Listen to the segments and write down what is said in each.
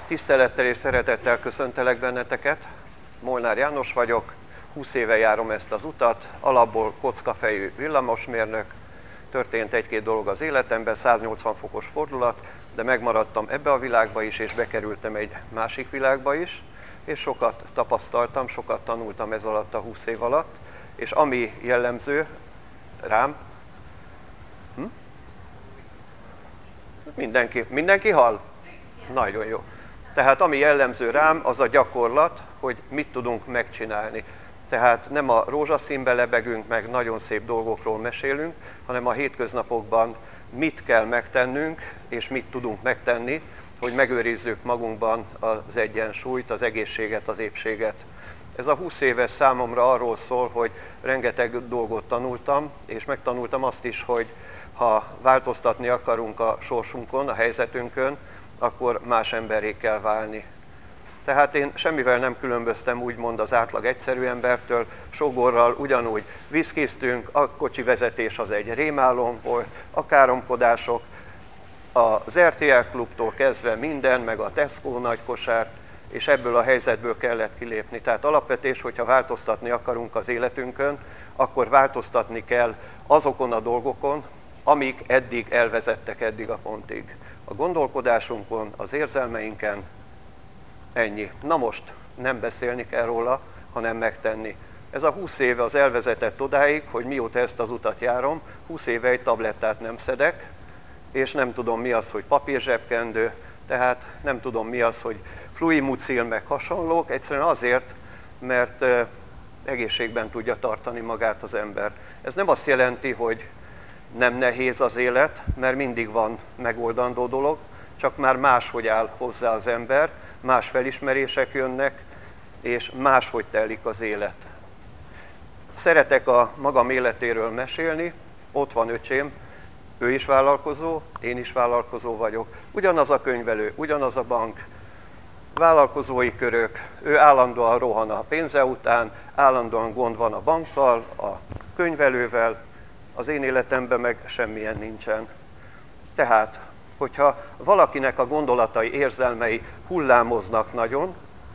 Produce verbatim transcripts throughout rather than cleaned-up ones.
Tisztelettel és szeretettel köszöntelek benneteket. Molnár János vagyok, húsz éve járom ezt az utat, alapból kockafejű villamosmérnök. Történt egy-két dolog az életemben, száznyolcvan fokos fordulat, de megmaradtam ebbe a világba is, és bekerültem egy másik világba is, és sokat tapasztaltam, sokat tanultam ez alatt a húsz év alatt, és ami jellemző rám, hm? mindenki, mindenki hall? Nagyon jó. Tehát ami jellemző rám, az a gyakorlat, hogy mit tudunk megcsinálni. Tehát nem a rózsaszínbe lebegünk, meg nagyon szép dolgokról mesélünk, hanem a hétköznapokban mit kell megtennünk, és mit tudunk megtenni, hogy megőrizzük magunkban az egyensúlyt, az egészséget, az épséget. Ez a húsz éves számomra arról szól, hogy rengeteg dolgot tanultam, és megtanultam azt is, hogy ha változtatni akarunk a sorsunkon, a helyzetünkön, akkor más emberré kell válni. Tehát én semmivel nem különböztem úgymond az átlag egyszerű embertől, sógorral ugyanúgy viszkiztünk, a kocsi vezetés az egy rémálom volt, a káromkodások, az er té el klubtól kezdve minden, meg a Tesco nagykosár, és ebből a helyzetből kellett kilépni. Tehát alapvetés, hogyha változtatni akarunk az életünkön, akkor változtatni kell azokon a dolgokon, amik eddig elvezettek eddig a pontig. A gondolkodásunkon, az érzelmeinken, ennyi. Na most nem beszélni kell róla, hanem megtenni. Ez a húsz éve az elvezetett odáig, hogy mióta ezt az utat járom, húsz éve egy tablettát nem szedek, és nem tudom mi az, hogy papírzsebkendő, tehát nem tudom mi az, hogy fluimucil meg hasonlók, egyszerűen azért, mert egészségben tudja tartani magát az ember. Ez nem azt jelenti, hogy nem nehéz az élet, mert mindig van megoldandó dolog, csak már máshogy áll hozzá az ember, más felismerések jönnek, és máshogy telik az élet. Szeretek a magam életéről mesélni, ott van öcsém, ő is vállalkozó, én is vállalkozó vagyok, ugyanaz a könyvelő, ugyanaz a bank, vállalkozói körök, ő állandóan rohan a pénze után, állandóan gond van a bankkal, a könyvelővel, az én életemben meg semmilyen nincsen. Tehát, hogyha valakinek a gondolatai, érzelmei hullámoznak nagyon,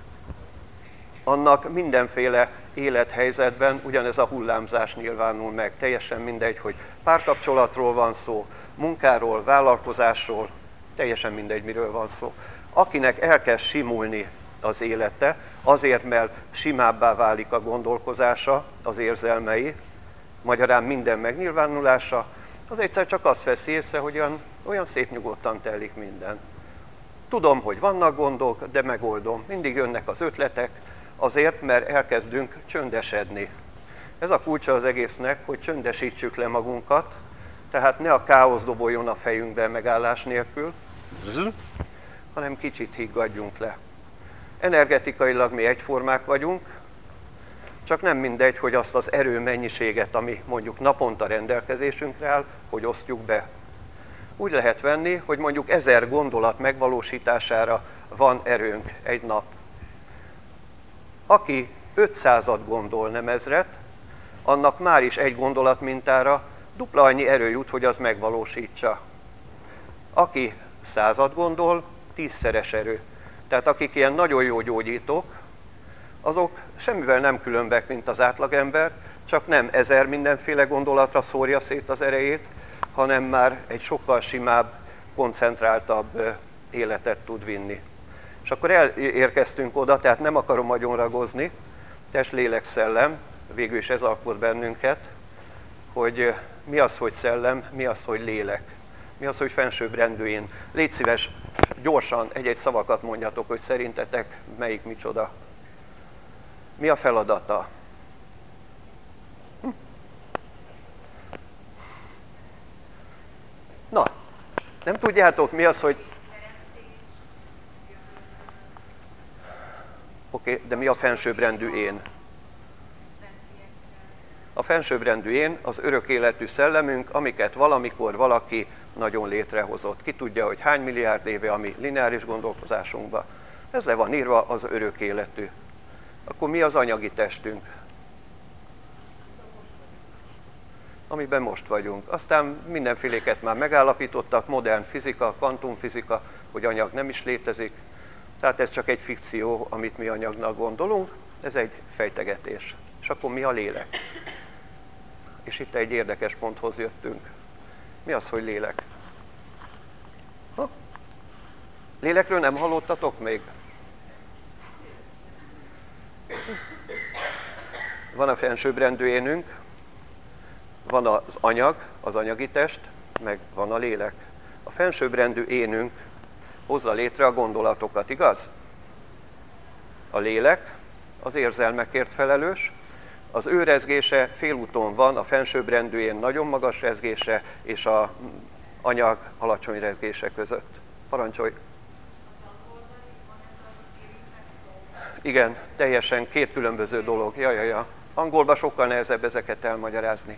annak mindenféle élethelyzetben ugyanez a hullámzás nyilvánul meg. Teljesen mindegy, hogy párkapcsolatról van szó, munkáról, vállalkozásról, teljesen mindegy, miről van szó. Akinek elkezd simulni az élete, azért, mert simábbá válik a gondolkozása, az érzelmei, magyarán minden megnyilvánulása, az egyszer csak azt veszi észre, hogy olyan, olyan szép nyugodtan telik minden. Tudom, hogy vannak gondok, de megoldom. Mindig jönnek az ötletek, azért, mert elkezdünk csöndesedni. Ez a kulcsa az egésznek, hogy csöndesítsük le magunkat, tehát ne a káosz doboljon a fejünkben megállás nélkül, hanem kicsit higgadjunk le. Energetikailag mi egyformák vagyunk, csak nem mindegy, hogy azt az erő mennyiséget, ami mondjuk naponta rendelkezésünkre áll, hogy osztjuk be. Úgy lehet venni, hogy mondjuk ezer gondolat megvalósítására van erőnk egy nap. Aki ötszázat gondol, nem ezret, annak már is egy gondolat mintára dupla annyi erő jut, hogy az megvalósítsa. Aki százat gondol, tízszeres erő. Tehát akik ilyen nagyon jó gyógyítók, azok semmivel nem különbek, mint az átlagember, csak nem ezer mindenféle gondolatra szórja szét az erejét, hanem már egy sokkal simább, koncentráltabb életet tud vinni. És akkor elérkeztünk oda, tehát nem akarom agyonragozni, test, lélek, szellem, végül is ez alkot bennünket, hogy mi az, hogy szellem, mi az, hogy lélek, mi az, hogy fensőbbrendű én. Légy szíves, gyorsan egy-egy szavakat mondjatok, hogy szerintetek melyik micsoda. Mi a feladata? Hm? Na, nem tudjátok, mi az, hogy... Oké, okay, de mi a fensőbbrendű én? A fensőbbrendű én az örök életű szellemünk, amiket valamikor valaki nagyon létrehozott. Ki tudja, hogy hány milliárd éve a mi lineáris gondolkozásunkban. Ez le van írva, az örök életű. Akkor mi az anyagi testünk? Amiben most vagyunk. Aztán mindenféléket már megállapítottak, modern fizika, kvantumfizika, hogy anyag nem is létezik. Tehát ez csak egy fikció, amit mi anyagnak gondolunk, ez egy fejtegetés. És akkor mi a lélek? És itt egy érdekes ponthoz jöttünk. Mi az, hogy lélek? Ha? Lélekről nem hallottatok még? Van a fensőbbrendű énünk, van az anyag, az anyagi test, meg van a lélek. A fensőbbrendű énünk hozza létre a gondolatokat, igaz? A lélek az érzelmekért felelős, az ő rezgése félúton van, a fensőbbrendű én nagyon magas rezgése, és a anyag alacsony rezgése között. Parancsolj! Igen, teljesen két különböző dolog. Ja, ja, ja. Angolban sokkal nehezebb ezeket elmagyarázni.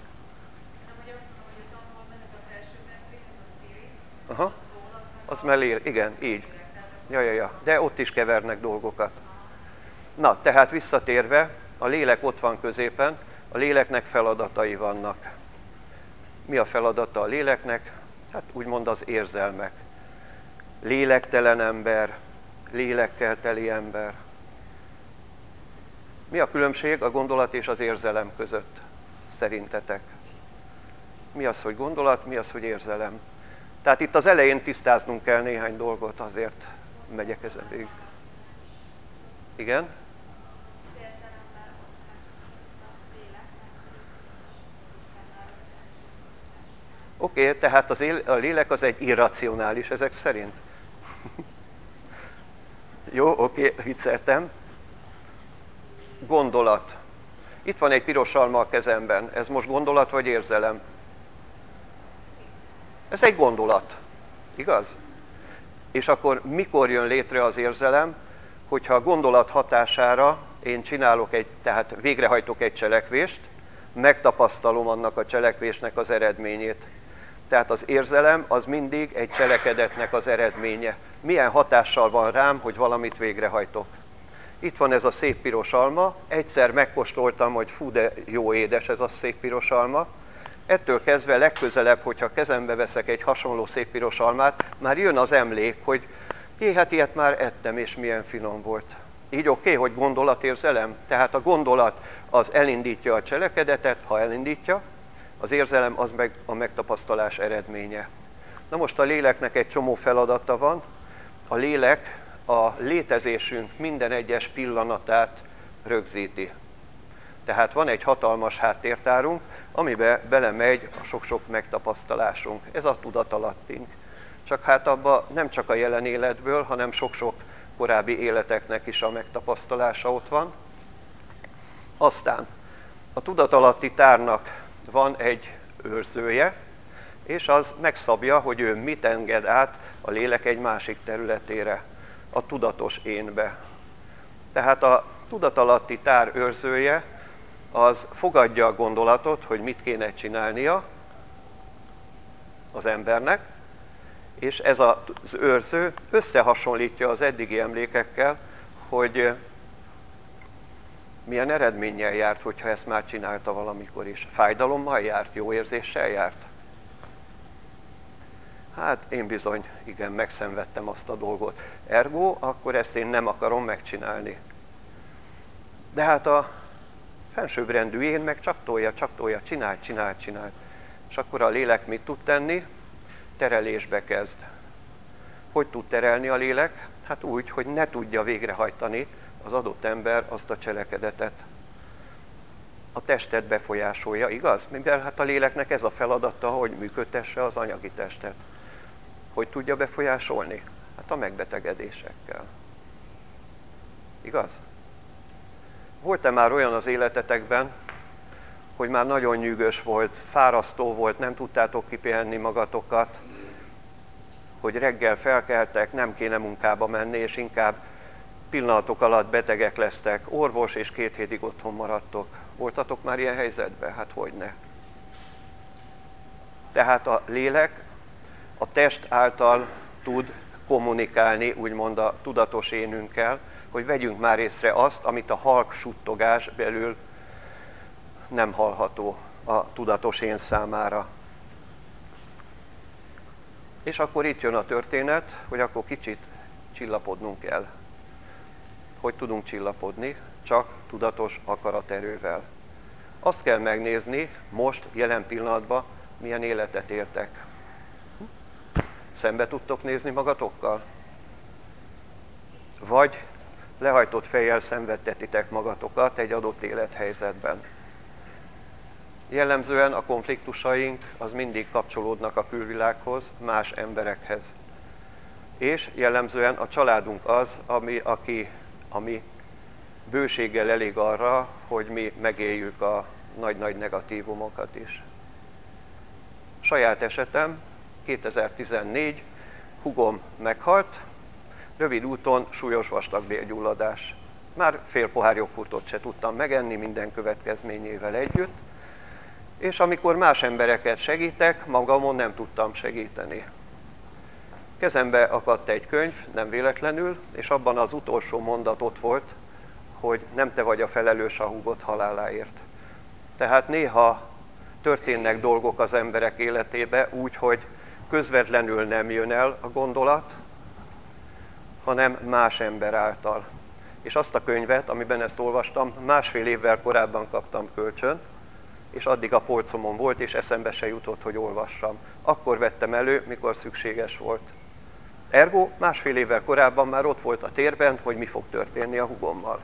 Aha. Az mellér, igen, így. Ja, ja, ja. De ott is kevernek dolgokat. Na, tehát visszatérve, a lélek ott van középen, a léleknek feladatai vannak. Mi a feladata a léleknek? Hát úgymond az érzelmek. Lélektelen ember, lélekkel teli ember. Mi a különbség a gondolat és az érzelem között, szerintetek? Mi az, hogy gondolat, mi az, hogy érzelem? Tehát itt az elején tisztáznunk kell néhány dolgot, azért megyek ezen végig. Igen? Oké, okay, tehát az él, a lélek az egy irracionális ezek szerint. Jó, oké, okay, vicceltem. Gondolat. Itt van egy piros alma a kezemben. Ez most gondolat vagy érzelem? Ez egy gondolat. Igaz? És akkor mikor jön létre az érzelem? Hogyha a gondolat hatására én csinálok egy, tehát végrehajtok egy cselekvést, megtapasztalom annak a cselekvésnek az eredményét. Tehát az érzelem az mindig egy cselekedetnek az eredménye. Milyen hatással van rám, hogy valamit végrehajtok? Itt van ez a szép piros alma, egyszer megkóstoltam, hogy fú, de jó édes ez a szép piros alma. Ettől kezdve legközelebb, hogyha kezembe veszek egy hasonló szép piros almát, már jön az emlék, hogy jé, hát ilyet már ettem, és milyen finom volt. Így oké, okay, hogy gondolatérzelem? Tehát a gondolat az elindítja a cselekedetet, ha elindítja, az érzelem az meg a megtapasztalás eredménye. Na most a léleknek egy csomó feladata van. A lélek a létezésünk minden egyes pillanatát rögzíti. Tehát van egy hatalmas háttértárunk, amiben belemegy a sok-sok megtapasztalásunk. Ez a tudatalattunk. Csak hát abban nem csak a jelen életből, hanem sok-sok korábbi életeknek is a megtapasztalása ott van. Aztán a tudatalatti tárnak van egy őrzője, és az megszabja, hogy ő mit enged át a lélek egy másik területére, a tudatos énbe. Tehát a tudatalatti tár őrzője az fogadja a gondolatot, hogy mit kéne csinálnia az embernek, és ez az őrző összehasonlítja az eddigi emlékekkel, hogy milyen eredménnyel járt, hogyha ezt már csinálta valamikor is. Fájdalommal járt, jó érzéssel járt? Hát én bizony, igen, megszenvedtem azt a dolgot. Ergo, akkor ezt én nem akarom megcsinálni. De hát a fensőbbrendű én meg csak tolja, csak tolja, csinál, csinál, csinál. És akkor a lélek mit tud tenni? Terelésbe kezd. Hogy tud terelni a lélek? Hát úgy, hogy ne tudja végrehajtani az adott ember azt a cselekedetet. A testet befolyásolja, igaz? Mivel hát a léleknek ez a feladata, hogy működtesse az anyagi testet. Hogy tudja befolyásolni? Hát a megbetegedésekkel. Igaz? Volt-e már olyan az életetekben, hogy már nagyon nyűgös volt, fárasztó volt, nem tudtátok kipihenni magatokat, hogy reggel felkeltek, nem kéne munkába menni, és inkább pillanatok alatt betegek lesztek, orvos, és két hétig otthon maradtok. Voltatok már ilyen helyzetben? Hát hogyne. Tehát a lélek a test által tud kommunikálni, úgymond a tudatos énünkkel, hogy vegyünk már észre azt, amit a halk suttogás belül nem hallható a tudatos én számára. És akkor itt jön a történet, hogy akkor kicsit csillapodnunk kell. hogy tudunk csillapodni, csak tudatos akaraterővel. Azt kell megnézni, most, jelen pillanatban, milyen életet éltek. Szembe tudtok nézni magatokkal? Vagy lehajtott fejjel szenvedtetitek magatokat egy adott élethelyzetben. Jellemzően a konfliktusaink az mindig kapcsolódnak a külvilághoz, más emberekhez. És jellemzően a családunk az, ami, aki, ami bőséggel elég arra, hogy mi megéljük a nagy-nagy negatívumokat is. Saját esetem, kétezer-tizennégy, húgom meghalt, rövid úton súlyos vastagbélgyulladás. Már fél pohár joghurtot se tudtam megenni minden következményével együtt, és amikor más embereket segítek, magamon nem tudtam segíteni. Kezembe akadt egy könyv, nem véletlenül, és abban az utolsó mondat ott volt, hogy nem te vagy a felelős a húgod haláláért. Tehát néha történnek dolgok az emberek életébe úgy, hogy közvetlenül nem jön el a gondolat, hanem más ember által. És azt a könyvet, amiben ezt olvastam, másfél évvel korábban kaptam kölcsön, és addig a polcomon volt, és eszembe se jutott, hogy olvassam. Akkor vettem elő, mikor szükséges volt. Ergo másfél évvel korábban már ott volt a térben, hogy mi fog történni a húgommal.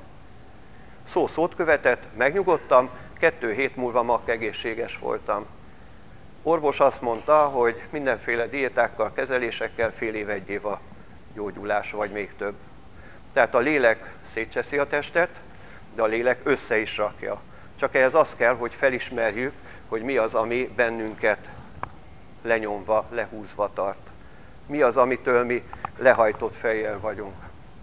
Szó szót követett, megnyugodtam, kettő hét múlva mag egészséges voltam. Orvos azt mondta, hogy mindenféle diétákkal, kezelésekkel fél év, egy év a gyógyulás, vagy még több. Tehát a lélek szétcseszi a testet, de a lélek össze is rakja. Csak ehhez az kell, hogy felismerjük, hogy mi az, ami bennünket lenyomva, lehúzva tart. Mi az, amitől mi lehajtott fejjel vagyunk.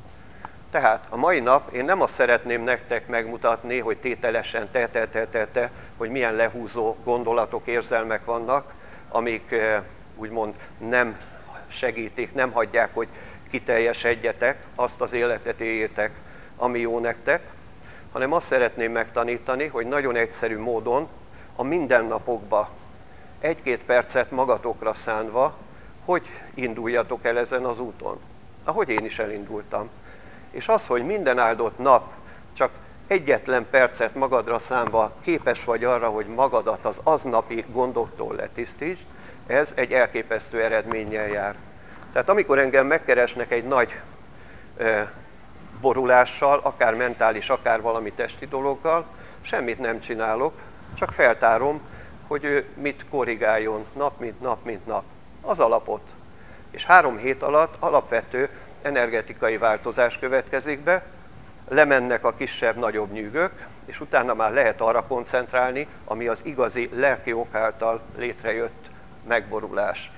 Tehát a mai nap én nem azt szeretném nektek megmutatni, hogy tételesen te, te, te, te, te, hogy milyen lehúzó gondolatok, érzelmek vannak, amik úgymond nem segítik, nem hagyják, hogy kiteljesedjetek, azt az életet éljétek, ami jó nektek, hanem azt szeretném megtanítani, hogy nagyon egyszerű módon a mindennapokba egy-két percet magatokra szánva, hogy induljatok el ezen az úton, ahogy én is elindultam. És az, hogy minden áldott nap csak egyetlen percet magadra szánva képes vagy arra, hogy magadat az aznapi gondoktól letisztítsd, ez egy elképesztő eredménnyel jár. Tehát amikor engem megkeresnek egy nagy e, borulással, akár mentális, akár valami testi dologgal, semmit nem csinálok, csak feltárom, hogy ő mit korrigáljon nap, mint nap, mint nap. Az alapot. És három hét alatt alapvető energetikai változás következik be, lemennek a kisebb-nagyobb nyűgök, és utána már lehet arra koncentrálni, ami az igazi lelki ok által létrejött megborulás.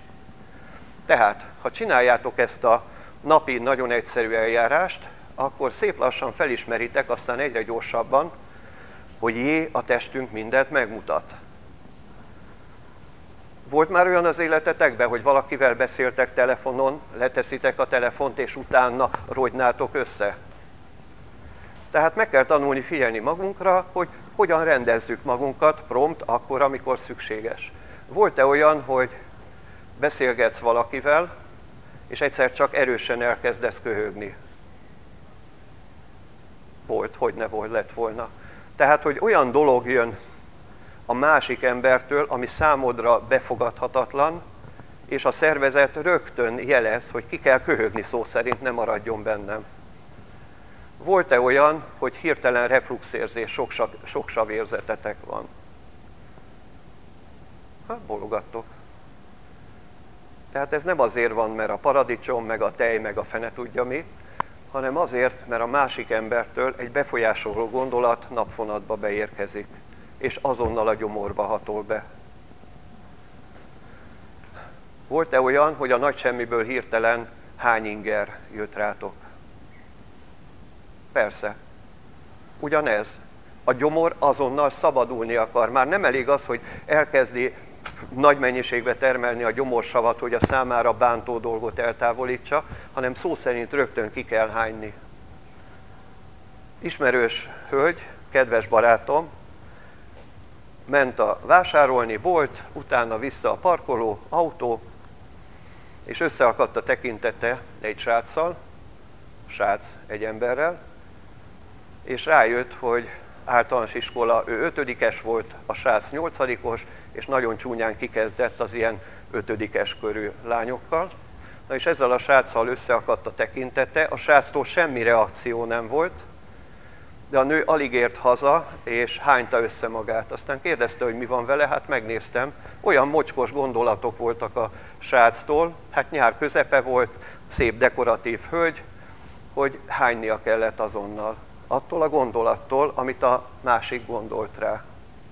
Tehát, ha csináljátok ezt a napi, nagyon egyszerű eljárást, akkor szép lassan felismeritek, aztán egyre gyorsabban, hogy jé, a testünk mindent megmutat. Volt már olyan az életetekben, hogy valakivel beszéltek telefonon, leteszitek a telefont, és utána rogynátok össze? Tehát meg kell tanulni figyelni magunkra, hogy hogyan rendezzük magunkat prompt akkor, amikor szükséges. Volt-e olyan, hogy beszélgetsz valakivel, és egyszer csak erősen elkezdesz köhögni? Volt, hogy ne volt, lett volna. Tehát, hogy olyan dolog jön a másik embertől, ami számodra befogadhatatlan, és a szervezet rögtön jelez, hogy ki kell köhögni, szó szerint, ne maradjon bennem. Volt-e olyan, hogy hirtelen refluxérzés, sok, sok savérzetetek van? Hát bologattok. Tehát ez nem azért van, mert a paradicsom, meg a tej, meg a fene tudja mi, hanem azért, mert a másik embertől egy befolyásoló gondolat napfonatba beérkezik, és azonnal a gyomorba hatol be. Volt-e olyan, hogy a nagy semmiből hirtelen hány inger jött rátok? Persze. Ugyanez. A gyomor azonnal szabadulni akar. Már nem elég az, hogy elkezdi nagy mennyiségbe termelni a gyomorsavat, hogy a számára bántó dolgot eltávolítsa, hanem szó szerint rögtön ki kell hányni. Ismerős hölgy, kedves barátom, ment a vásárolni, bolt, utána vissza a parkoló, autó, és összeakadt a tekintete egy sráccal, srác egy emberrel, és rájött, hogy általános iskola, ő ötödikes volt, a srác nyolcadikos, és nagyon csúnyán kikezdett az ilyen ötödikes körű lányokkal. Na és ezzel a sráccal összeakadt a tekintete, a sráctól semmi reakció nem volt, de a nő alig ért haza, és hányta össze magát. Aztán kérdezte, hogy mi van vele, hát megnéztem, olyan mocskos gondolatok voltak a sráctól, hát nyár közepe volt, szép dekoratív hölgy, hogy hánynia kellett azonnal. Attól a gondolattól, amit a másik gondolt rá.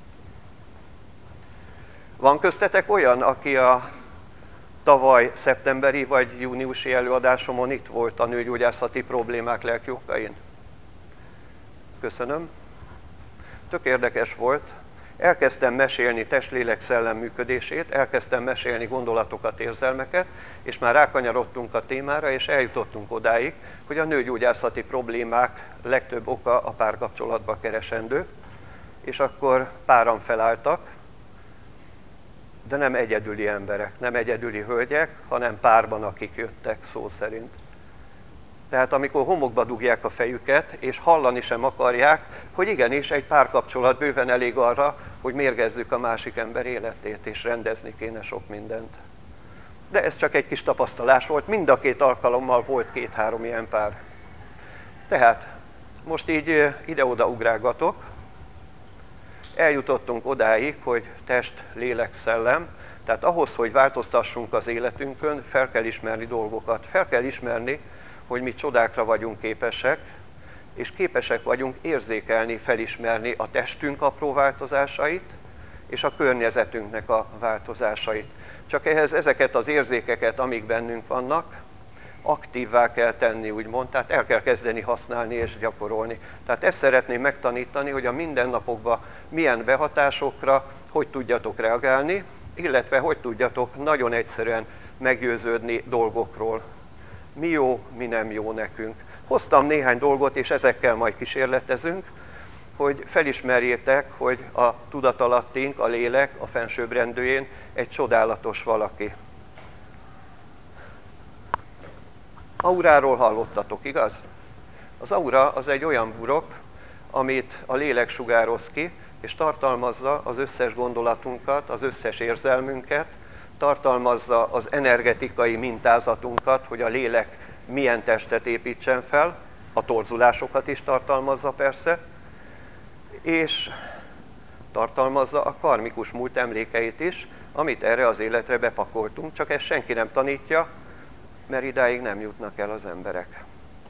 Van köztetek olyan, aki a tavaly szeptemberi vagy júniusi előadásomon itt volt a nőgyógyászati problémák lelki okain? Köszönöm. Tök érdekes volt. Elkezdtem mesélni test-lélek-szellem működését, elkezdtem mesélni gondolatokat, érzelmeket, és már rákanyarodtunk a témára, és eljutottunk odáig, hogy a nőgyógyászati problémák legtöbb oka a párkapcsolatba keresendő, és akkor páran felálltak, de nem egyedüli emberek, nem egyedüli hölgyek, hanem párban, akik jöttek szó szerint. Tehát amikor homokba dugják a fejüket, és hallani sem akarják, hogy igenis egy párkapcsolat bőven elég arra, hogy mérgezzük a másik ember életét, és rendezni kéne sok mindent. De ez csak egy kis tapasztalás volt, mind a két alkalommal volt két-három ilyen pár. Tehát most így ide-oda ugrálgatok, eljutottunk odáig, hogy test, lélek, szellem, tehát ahhoz, hogy változtassunk az életünkön, fel kell ismerni dolgokat, fel kell ismerni, hogy mi csodákra vagyunk képesek, és képesek vagyunk érzékelni, felismerni a testünk apró változásait, és a környezetünknek a változásait. Csak ehhez ezeket az érzékeket, amik bennünk vannak, aktívvá kell tenni, úgymond, tehát el kell kezdeni használni és gyakorolni. Tehát ezt szeretném megtanítani, hogy a mindennapokban milyen behatásokra, hogy tudjatok reagálni, illetve hogy tudjatok nagyon egyszerűen meggyőződni dolgokról. Mi jó, mi nem jó nekünk. Hoztam néhány dolgot, és ezekkel majd kísérletezünk, hogy felismerjétek, hogy a tudatalattink, a lélek, a fensőbbrendűjén egy csodálatos valaki. Auráról hallottatok, igaz? Az aura az egy olyan burok, amit a lélek sugároz ki, és tartalmazza az összes gondolatunkat, az összes érzelmünket, tartalmazza az energetikai mintázatunkat, hogy a lélek milyen testet építsen fel, a torzulásokat is tartalmazza persze, és tartalmazza a karmikus múlt emlékeit is, amit erre az életre bepakoltunk, csak ezt senki nem tanítja, mert idáig nem jutnak el az emberek.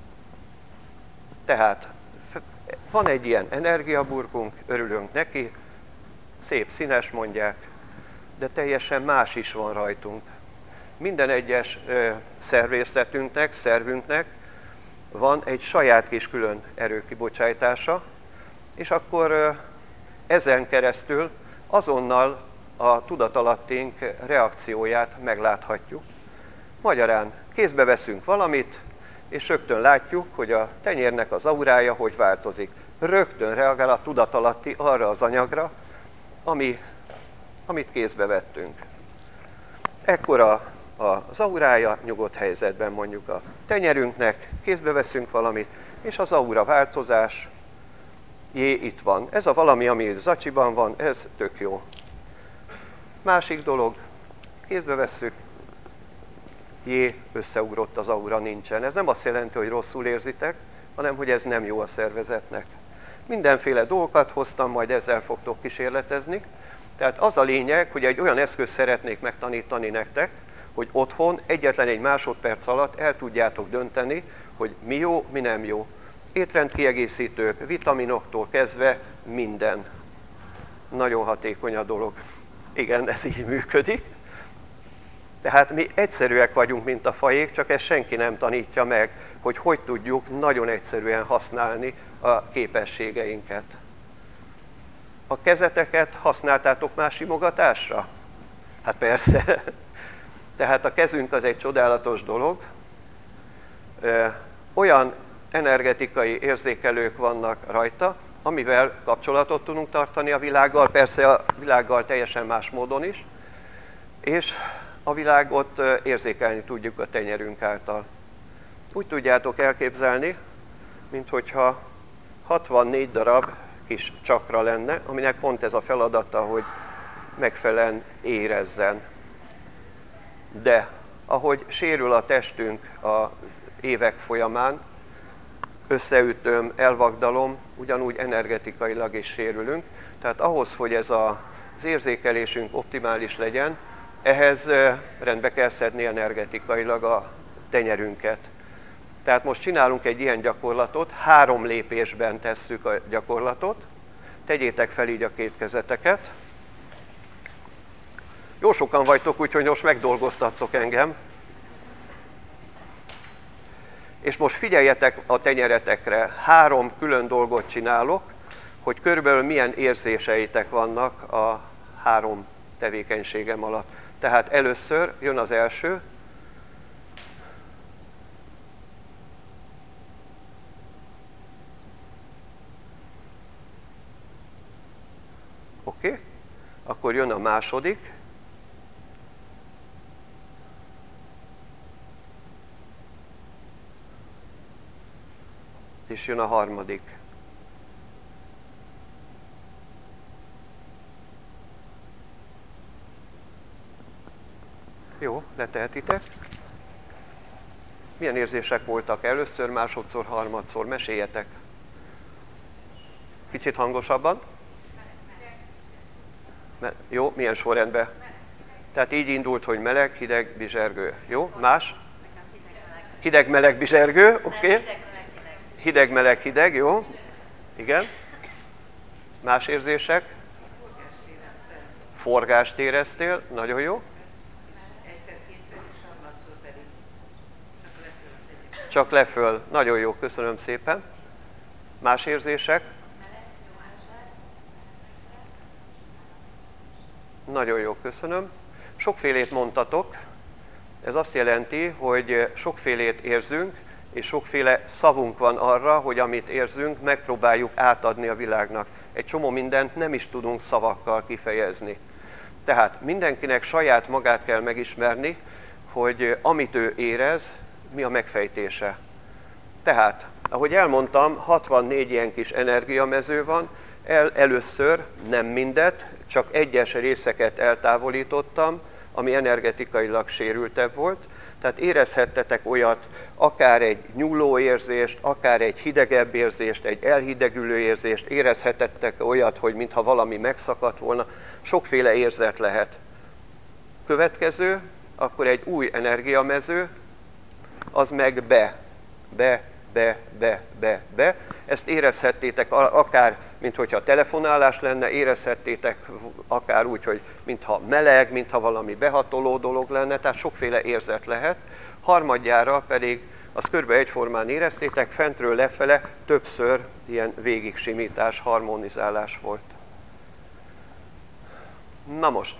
Tehát van egy ilyen energiaburkunk, örülünk neki, szép színes mondják, de teljesen más is van rajtunk. Minden egyes ö, szervészetünknek, szervünknek van egy saját kis külön erőkibocsátása, és akkor ö, ezen keresztül azonnal a tudatalattink reakcióját megláthatjuk. Magyarán kézbe veszünk valamit, és rögtön látjuk, hogy a tenyérnek az aurája hogy változik. Rögtön reagál a tudatalatti arra az anyagra, ami, amit kézbe vettünk. Ekkor a, az aurája nyugodt helyzetben mondjuk a tenyerünknek, kézbe veszünk valamit, és az aura változás, jé, itt van. Ez a valami, ami zacsiban van, ez tök jó. Másik dolog, kézbe vesszük, jé, összeugrott az aura, nincsen. Ez nem azt jelenti, hogy rosszul érzitek, hanem hogy ez nem jó a szervezetnek. Mindenféle dolgokat hoztam, majd ezzel fogtok kísérletezni. Tehát az a lényeg, hogy egy olyan eszközt szeretnék megtanítani nektek, hogy otthon egyetlen egy másodperc alatt el tudjátok dönteni, hogy mi jó, mi nem jó. Étrendkiegészítők, vitaminoktól kezdve minden. Nagyon hatékony a dolog. Igen, ez így működik. Tehát mi egyszerűek vagyunk, mint a fajék, csak ezt senki nem tanítja meg, hogy hogy tudjuk nagyon egyszerűen használni a képességeinket. A kezeteket használtátok más simogatásra? Hát persze. Tehát a kezünk az egy csodálatos dolog. Olyan energetikai érzékelők vannak rajta, amivel kapcsolatot tudunk tartani a világgal, persze a világgal teljesen más módon is, és a világot érzékelni tudjuk a tenyerünk által. Úgy tudjátok elképzelni, mint hogyha hatvannégy darab kis csakra lenne, aminek pont ez a feladata, hogy megfelelően érezzen. De ahogy sérül a testünk az évek folyamán, összeütöm, elvagdalom, ugyanúgy energetikailag is sérülünk. Tehát ahhoz, hogy ez a, az érzékelésünk optimális legyen, ehhez rendbe kell szedni energetikailag a tenyerünket. Tehát most csinálunk egy ilyen gyakorlatot, három lépésben tesszük a gyakorlatot. Tegyétek fel így a két kezeteket. Jó sokan vagytok, úgyhogy most megdolgoztattok engem. És most figyeljetek a tenyeretekre, három külön dolgot csinálok, hogy körülbelül milyen érzéseitek vannak a három tevékenységem alatt. Tehát először jön az első. Oké, okay. Akkor jön a második. És jön a harmadik. Jó, letehetitek. Milyen érzések voltak először, másodszor, harmadszor? Meséljetek. Kicsit hangosabban. Jó, milyen sorrendben? Tehát így indult, hogy meleg, hideg, bizsergő. Jó, más? Hideg, meleg, bizsergő, oké. Okay. Hideg, meleg, hideg, jó. Igen. Más érzések? Forgást éreztél, nagyon jó. Csak leföl, nagyon jó, köszönöm szépen. Más érzések? Nagyon jó, köszönöm. Sokfélét mondtatok, ez azt jelenti, hogy sokfélét érzünk, és sokféle szavunk van arra, hogy amit érzünk, megpróbáljuk átadni a világnak. Egy csomó mindent nem is tudunk szavakkal kifejezni. Tehát mindenkinek saját magát kell megismerni, hogy amit ő érez, mi a megfejtése. Tehát, ahogy elmondtam, hatvannégy ilyen kis energiamező van, El, először nem mindet, csak egyes részeket eltávolítottam, ami energetikailag sérültebb volt. Tehát érezhettetek olyat, akár egy nyúló érzést, akár egy hidegebb érzést, egy elhidegülő érzést, érezhetettek olyat, hogy mintha valami megszakadt volna. Sokféle érzet lehet. Következő, akkor egy új energiamező, az meg be, be, be, be, be, be. Ezt érezhettétek akár, mintha telefonálás lenne, érezhettétek akár úgy, hogy mintha meleg, mintha valami behatoló dolog lenne, tehát sokféle érzet lehet. Harmadjára pedig azt körbe egyformán éreztétek, fentről lefele többször ilyen végigsimítás, harmonizálás volt. Na most.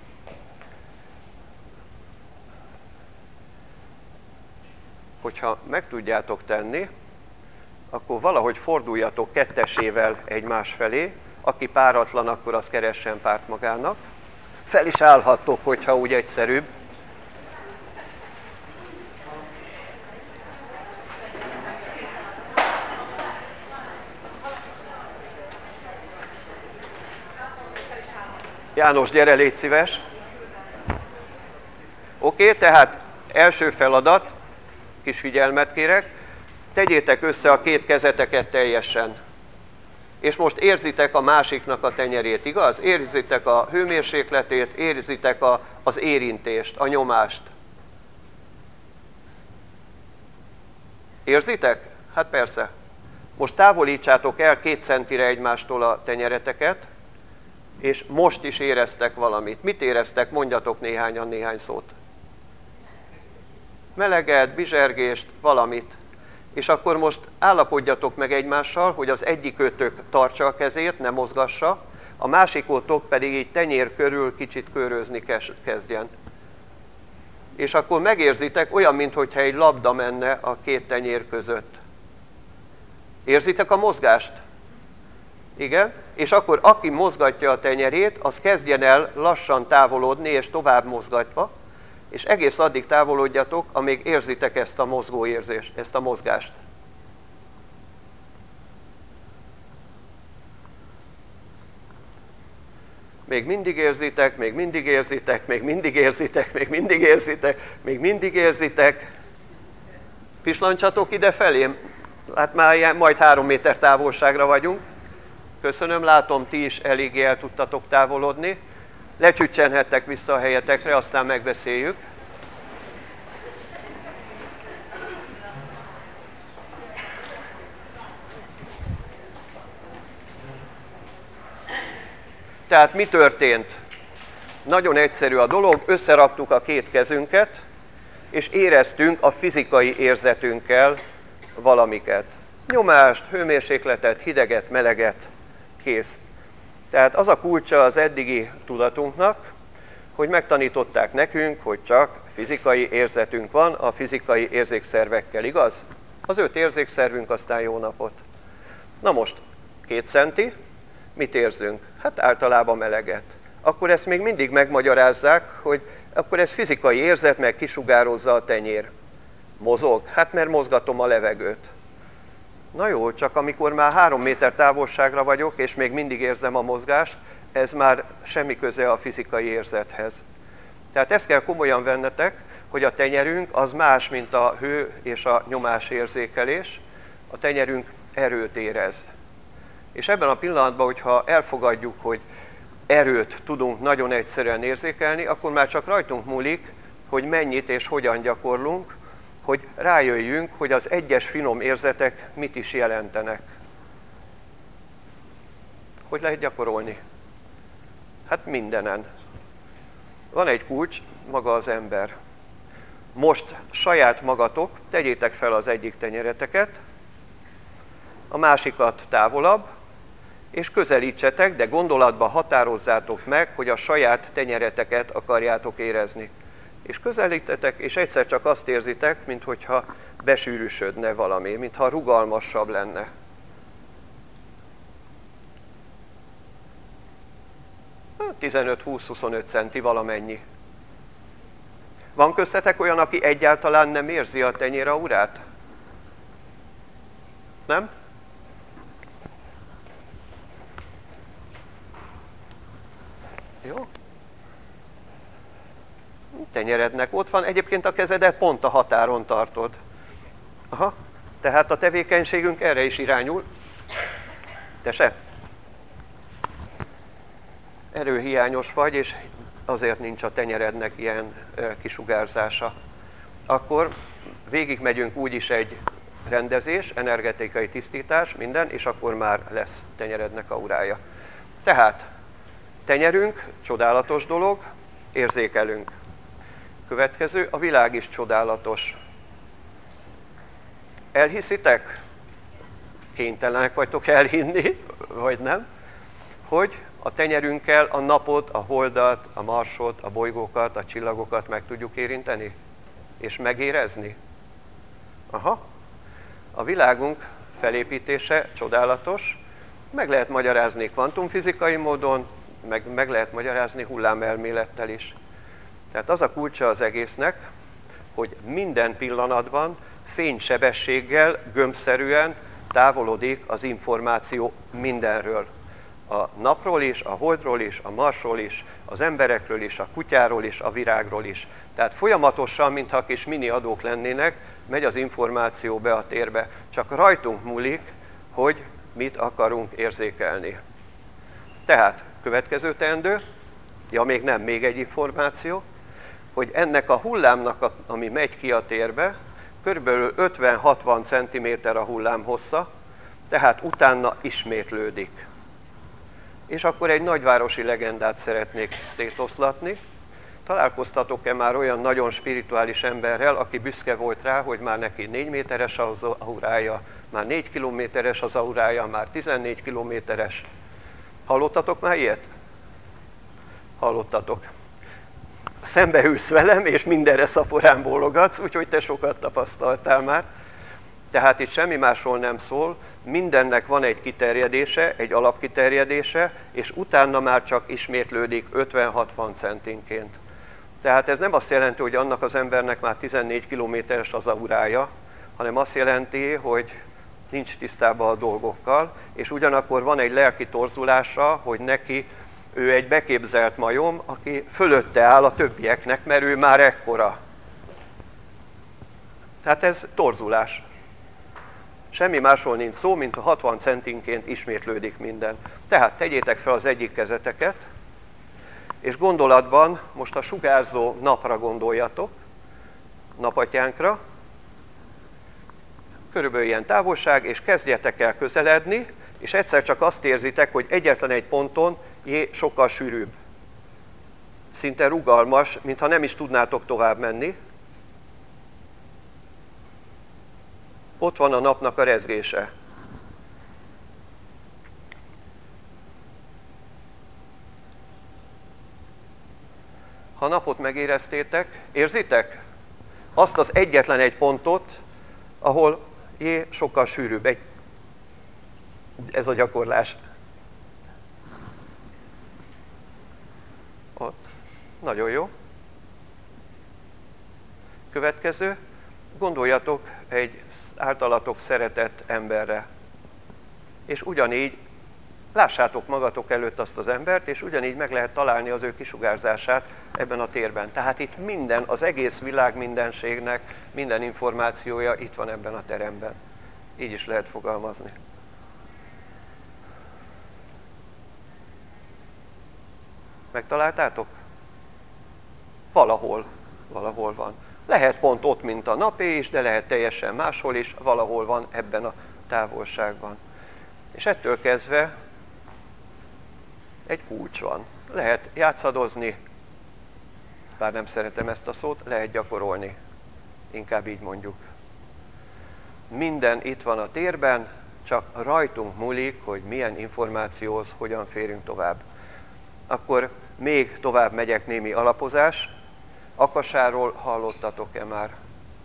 Hogyha meg tudjátok tenni, akkor valahogy forduljatok kettesével egymás felé. Aki páratlan, akkor az keressen párt magának. Fel is állhattok, hogyha úgy egyszerűbb. János, gyere, légy szíves. Oké, okay, tehát első feladat, kis figyelmet kérek, tegyétek össze a két kezeteket teljesen. És most érzitek a másiknak a tenyerét, igaz? Érzitek a hőmérsékletét, érzitek a, az érintést, a nyomást. Érzitek? Hát persze. Most távolítsátok el két centire egymástól a tenyereteket, és most is éreztek valamit. Mit éreztek? Mondjatok néhányan néhány szót. Meleget, bizsergést, valamit. És akkor most állapodjatok meg egymással, hogy az egyikőtök tartsa a kezét, ne mozgassa, a másikótok pedig így tenyér körül kicsit körözni kezdjen. És akkor megérzitek, olyan, mintha egy labda menne a két tenyér között. Érzitek a mozgást? Igen? És akkor aki mozgatja a tenyerét, az kezdjen el lassan távolodni és tovább mozgatva, és egész addig távolodjatok, amíg érzitek ezt a mozgóérzést, ezt a mozgást. még mindig érzitek, még mindig érzitek, még mindig érzitek, még mindig érzitek, még mindig érzitek. Pislancsatok ide felém. Hát már ilyen, majd három méter távolságra vagyunk. Köszönöm, látom, ti is eléggé el tudtatok távolodni. Lecsüccsenhettek vissza a helyetekre, aztán megbeszéljük. Tehát mi történt? Nagyon egyszerű a dolog, összeraktuk a két kezünket, és éreztünk a fizikai érzetünkkel valamiket. Nyomást, hőmérsékletet, hideget, meleget, kész. Tehát az a kulcsa az eddigi tudatunknak, hogy megtanították nekünk, hogy csak fizikai érzetünk van a fizikai érzékszervekkel, igaz? Az öt érzékszervünk, aztán jó napot. Na most, két centi, mit érzünk? Hát általában meleget. Akkor ezt még mindig megmagyarázzák, hogy akkor ez fizikai érzet, meg kisugározza a tenyér. Mozog? Hát mert mozgatom a levegőt. Na jó, csak amikor már három méter távolságra vagyok, és még mindig érzem a mozgást, ez már semmi köze a fizikai érzethez. Tehát ezt kell komolyan vennetek, hogy a tenyerünk az más, mint a hő és a nyomás érzékelés. A tenyerünk erőt érez. És ebben a pillanatban, hogyha elfogadjuk, hogy erőt tudunk nagyon egyszerűen érzékelni, akkor már csak rajtunk múlik, hogy mennyit és hogyan gyakorlunk, hogy rájöjjünk, hogy az egyes finom érzetek mit is jelentenek. Hogy lehet gyakorolni? Hát mindenen. Van egy kulcs, maga az ember. Most saját magatok tegyétek fel az egyik tenyereteket, a másikat távolabb, és közelítsetek, de gondolatban határozzátok meg, hogy a saját tenyereteket akarjátok érezni. És közelítetek, és egyszer csak azt érzitek, minthogyha besűrűsödne valami, mintha rugalmasabb lenne. tizenöt-húsz-huszonöt centi valamennyi. Van köztetek olyan, aki egyáltalán nem érzi a tenyéraurát? Nem? Jó. Tenyerednek ott van, egyébként a kezedet pont a határon tartod. Aha, tehát a tevékenységünk erre is irányul. Te se? Erőhiányos vagy, és azért nincs a tenyerednek ilyen kisugárzása. Akkor végigmegyünk úgyis egy rendezés, energetikai tisztítás, minden, és akkor már lesz tenyerednek aurája. Tehát tenyerünk, csodálatos dolog, érzékelünk. Következő, a világ is csodálatos. Elhiszitek? Kénytelenek vagytok elhinni, vagy nem? Hogy a tenyerünkkel a napot, a holdat, a marsot, a bolygókat, a csillagokat meg tudjuk érinteni? És megérezni? Aha. A világunk felépítése csodálatos, meg lehet magyarázni kvantumfizikai módon, meg, meg lehet magyarázni hullámelmélettel is. Tehát az a kulcsa az egésznek, hogy minden pillanatban fénysebességgel, gömbszerűen távolodik az információ mindenről. A napról is, a holdról is, a marsról is, az emberekről is, a kutyáról is, a virágról is. Tehát folyamatosan, mintha kis mini adók lennének, megy az információ be a térbe. Csak rajtunk múlik, hogy mit akarunk érzékelni. Tehát következő teendő, ja még nem, még egy információ, hogy ennek a hullámnak, ami megy ki a térbe, körülbelül ötven-hatvan centiméter a hullám hossza, tehát utána ismétlődik. És akkor egy nagyvárosi legendát szeretnék szétoszlatni. Találkoztatok-e már olyan nagyon spirituális emberrel, aki büszke volt rá, hogy már neki négy méteres az aurája, már négy kilométeres az aurája, már tizennégy kilométeres. Hallottatok már ilyet? Hallottatok. Szembeülsz velem, és mindenre szaporán bólogatsz, úgyhogy te sokat tapasztaltál már. Tehát itt semmi másról nem szól, mindennek van egy kiterjedése, egy alapkiterjedése, és utána már csak ismétlődik ötven-hatvan centinként. Tehát ez nem azt jelenti, hogy annak az embernek már tizennégy kilométeres az aurája, hanem azt jelenti, hogy nincs tisztában a dolgokkal, és ugyanakkor van egy lelki torzulása, hogy neki Ő egy beképzelt majom, aki fölötte áll a többieknek, mert ő már ekkora. Tehát ez torzulás. Semmi másról nincs szó, mint a hatvan centinként ismétlődik minden. Tehát tegyétek fel az egyik kezeteket, és gondolatban most a sugárzó napra gondoljatok, napatyánkra, körülbelül ilyen távolság, és kezdjetek el közeledni, és egyszer csak azt érzitek, hogy egyetlen egy ponton jé, sokkal sűrűbb. Szinte rugalmas, mintha nem is tudnátok tovább menni. Ott van a napnak a rezgése. Ha a napot megéreztétek, érzitek? Azt az egyetlen egy pontot, ahol jé, sokkal sűrűbb. Egy, ez a gyakorlás. Ott. Nagyon jó. Következő. Gondoljatok egy általatok szeretett emberre. És ugyanígy lássátok magatok előtt azt az embert, és ugyanígy meg lehet találni az ő kisugárzását ebben a térben. Tehát itt minden, az egész világ mindenségnek, minden információja itt van ebben a teremben. Így is lehet fogalmazni. Megtaláltátok? Valahol, valahol van. Lehet pont ott, mint a napé is, de lehet teljesen máshol is, valahol van ebben a távolságban. És ettől kezdve egy kulcs van. Lehet játszadozni, bár nem szeretem ezt a szót, lehet gyakorolni. Inkább így mondjuk. Minden itt van a térben, csak rajtunk múlik, hogy milyen információhoz hogyan férünk tovább. Akkor még tovább megyek némi alapozás. Akasáról hallottatok-e már?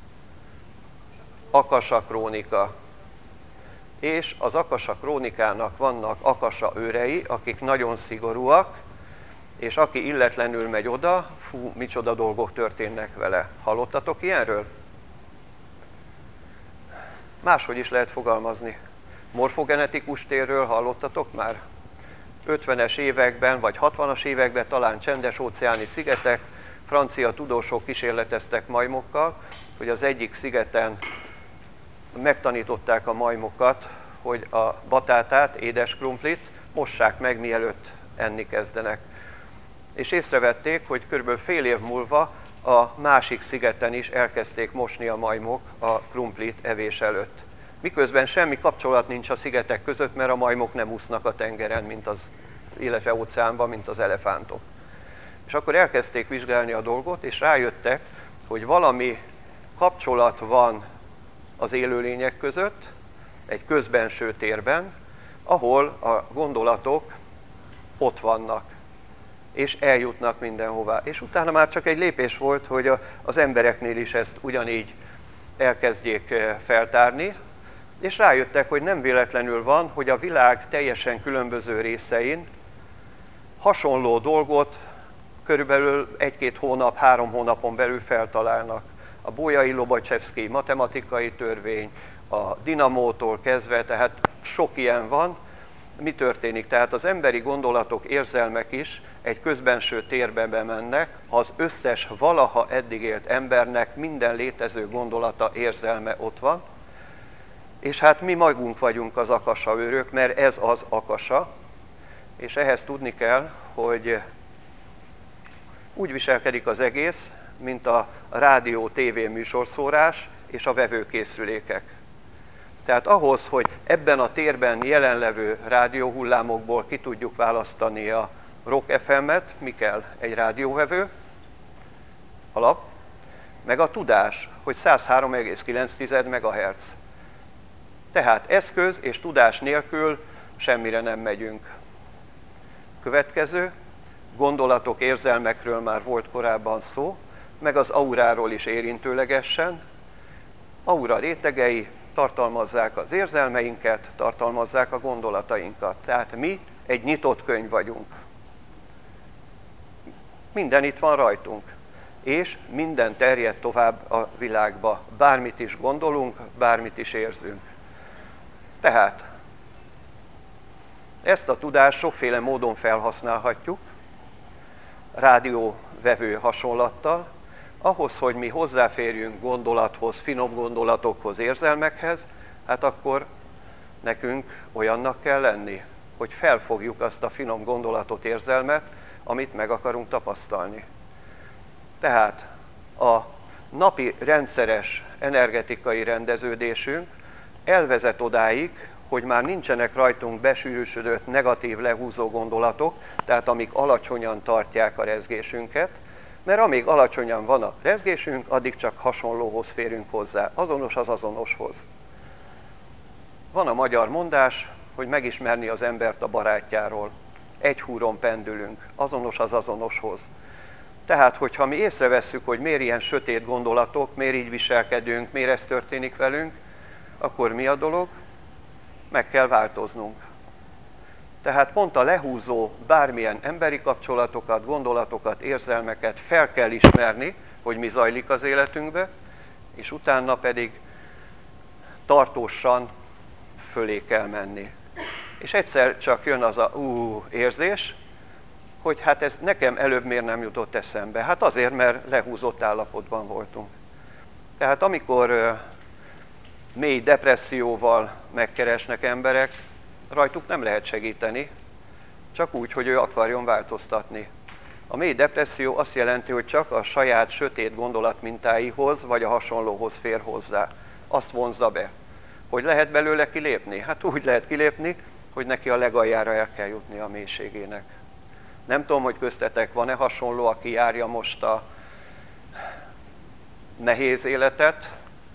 Akasa krónika. És az Akasa krónikának vannak akasa őrei, akik nagyon szigorúak, és aki illetlenül megy oda, fú, micsoda dolgok történnek vele. Hallottatok ilyenről? Máshogy is lehet fogalmazni. Morfogenetikus térről hallottatok már? ötvenes években vagy hatvanas években talán csendes-óceáni szigetek, francia tudósok kísérleteztek majmokkal, hogy az egyik szigeten megtanították a majmokat, hogy a batátát, édes krumplit mossák meg, mielőtt enni kezdenek. És észrevették, hogy körülbelül fél év múlva a másik szigeten is elkezdték mosni a majmok a krumplit evés előtt. Miközben semmi kapcsolat nincs a szigetek között, mert a majmok nem úsznak a tengeren, mint az, illetve óceánban, mint az elefántok. És akkor elkezdték vizsgálni a dolgot, és rájöttek, hogy valami kapcsolat van az élőlények között, egy közbenső térben, ahol a gondolatok ott vannak, és eljutnak mindenhová. És utána már csak egy lépés volt, hogy az embereknél is ezt ugyanígy elkezdjék feltárni, és rájöttek, hogy nem véletlenül van, hogy a világ teljesen különböző részein hasonló dolgot körülbelül egy-két hónap, három hónapon belül feltalálnak. A Bolyai-Lobacsevszkij matematikai törvény, a dinamótól kezdve, tehát sok ilyen van. Mi történik? Tehát az emberi gondolatok, érzelmek is egy közbenső térbe bemennek, az összes valaha eddig élt embernek minden létező gondolata, érzelme ott van. És hát mi magunk vagyunk az akasa őrök, mert ez az akasa, és ehhez tudni kell, hogy úgy viselkedik az egész, mint a rádió, tévé műsorszórás és a vevőkészülékek. Tehát ahhoz, hogy ebben a térben jelenlevő rádióhullámokból ki tudjuk választani a Rock ef em-et, mi kell? Egy rádióvevő, alap, meg a tudás, hogy száz három egész kilenc megahertz. Tehát eszköz és tudás nélkül semmire nem megyünk. Következő, gondolatok, érzelmekről már volt korábban szó, meg az auráról is érintőlegesen. Aura rétegei tartalmazzák az érzelmeinket, tartalmazzák a gondolatainkat. Tehát mi egy nyitott könyv vagyunk. Minden itt van rajtunk, és minden terjed tovább a világba. Bármit is gondolunk, bármit is érzünk. Tehát Ezt a tudást sokféle módon felhasználhatjuk, rádióvevő hasonlattal, ahhoz, hogy mi hozzáférjünk gondolathoz, finom gondolatokhoz, érzelmekhez, hát akkor nekünk olyannak kell lenni, hogy felfogjuk azt a finom gondolatot, érzelmet, amit meg akarunk tapasztalni. Tehát a napi rendszeres energetikai rendeződésünk elvezet odáig, hogy már nincsenek rajtunk besűrűsödött negatív lehúzó gondolatok, tehát amik alacsonyan tartják a rezgésünket, mert amíg alacsonyan van a rezgésünk, addig csak hasonlóhoz férünk hozzá, azonos az azonoshoz. Van a magyar mondás, hogy megismerni az embert a barátjáról. Egy húron pendülünk, azonos az azonoshoz. Tehát, hogyha mi észrevesszük, hogy miért ilyen sötét gondolatok, miért így viselkedünk, miért ez történik velünk, akkor mi a dolog? Meg kell változnunk. Tehát pont a lehúzó bármilyen emberi kapcsolatokat, gondolatokat, érzelmeket fel kell ismerni, hogy mi zajlik az életünkbe, és utána pedig tartósan fölé kell menni. És egyszer csak jön az a ú érzés, hogy hát ez nekem előbb miért nem jutott eszembe. Hát azért, mert lehúzott állapotban voltunk. Tehát amikor uh, mély depresszióval megkeresnek emberek, rajtuk nem lehet segíteni, csak úgy, hogy ő akarjon változtatni. A mély depresszió azt jelenti, hogy csak a saját sötét gondolatmintáihoz, vagy a hasonlóhoz fér hozzá. Azt vonzza be. Hogy lehet belőle kilépni? Hát úgy lehet kilépni, hogy neki a legaljára el kell jutni a mélységének. Nem tudom, hogy köztetek van-e hasonló, aki járja most a nehéz életet.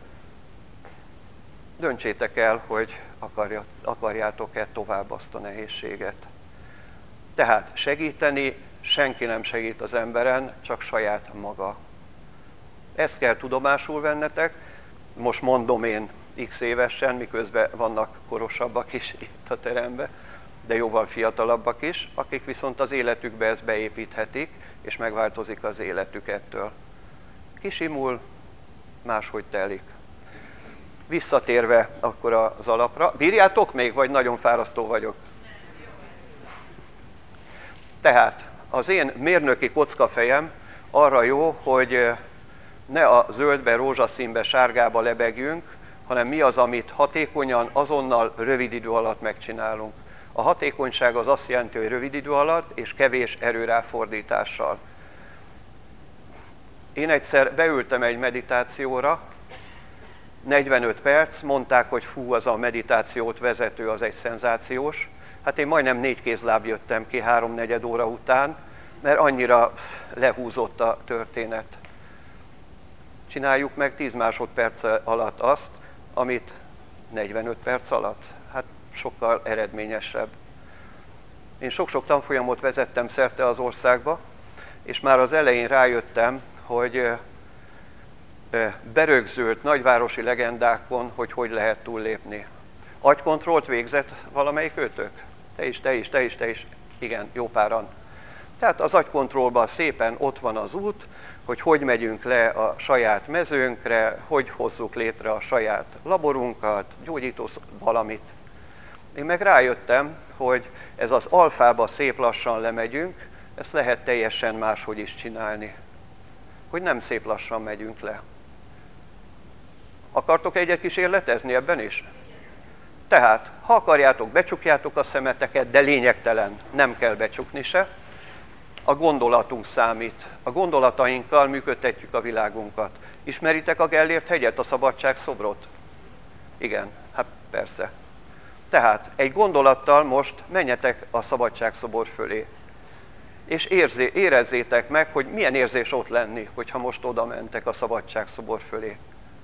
Döntsétek el, hogy akarjátok-e tovább azt a nehézséget. Tehát segíteni senki nem segít az emberen, csak saját maga. Ezt kell tudomásul vennetek. Most mondom én x évesen, miközben vannak korosabbak is itt a teremben, de jóval fiatalabbak is, akik viszont az életükbe ezt beépíthetik, és megváltozik az életük ettől. Kisimul, máshogy telik. Visszatérve akkor az alapra, bírjátok még, vagy nagyon fárasztó vagyok? Tehát az én mérnöki kockafejem arra jó, hogy ne a zöldbe, rózsaszínbe, sárgába lebegjünk, hanem mi az, amit hatékonyan, azonnal, rövid idő alatt megcsinálunk. A hatékonyság az azt jelenti, hogy rövid idő alatt és kevés erőráfordítással. Én egyszer beültem egy meditációra, negyvenöt perc, mondták, hogy fú, az a meditációt vezető, az egy szenzációs. Hát én majdnem négy kézláb jöttem ki háromnegyed óra után, mert annyira lehúzott a történet. Csináljuk meg tíz másodperc alatt azt, amit negyvenöt perc alatt. Hát sokkal eredményesebb. Én sok-sok tanfolyamot vezettem szerte az országba, és már az elején rájöttem, hogy berögzült nagyvárosi legendákon, hogy hogy lehet túllépni. Agykontrollt végzett valamelyik őtök? Te is, te is, te is, te is. Igen, jó páran. Tehát az agykontrollban szépen ott van az út, hogy hogy megyünk le a saját mezőnkre, hogy hozzuk létre a saját laborunkat, gyógyító valamit. Én meg rájöttem, hogy ez az alfába szép lassan lemegyünk, ezt lehet teljesen máshogy is csinálni. Hogy nem szép lassan megyünk le. Akartok egyet kísérletezni ebben is? Tehát, ha akarjátok, becsukjátok a szemeteket, de lényegtelen, nem kell becsukni se. A gondolatunk számít. A gondolatainkkal működtetjük a világunkat. Ismeritek a Gellért hegyet, a szabadság szobrot? Igen, hát persze. Tehát egy gondolattal most menjetek a szabadság szobor fölé. És érzé, érezzétek meg, hogy milyen érzés ott lenni, hogyha most oda mentek a szabadság szobor fölé.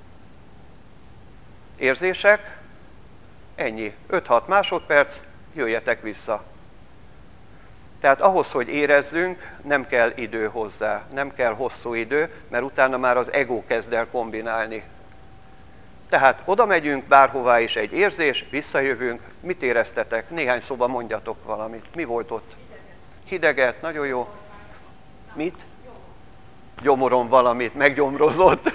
Érzések? Ennyi. öt-hat másodperc, jöjjetek vissza. Tehát ahhoz, hogy érezzünk, nem kell idő hozzá, nem kell hosszú idő, mert utána már az ego kezd el kombinálni. Tehát oda megyünk bárhová is egy érzés, visszajövünk, mit éreztetek? Néhány szóban mondjatok valamit. Mi volt ott? Hideget, nagyon jó. Mit? Gyomoron valamit, meggyomrozott.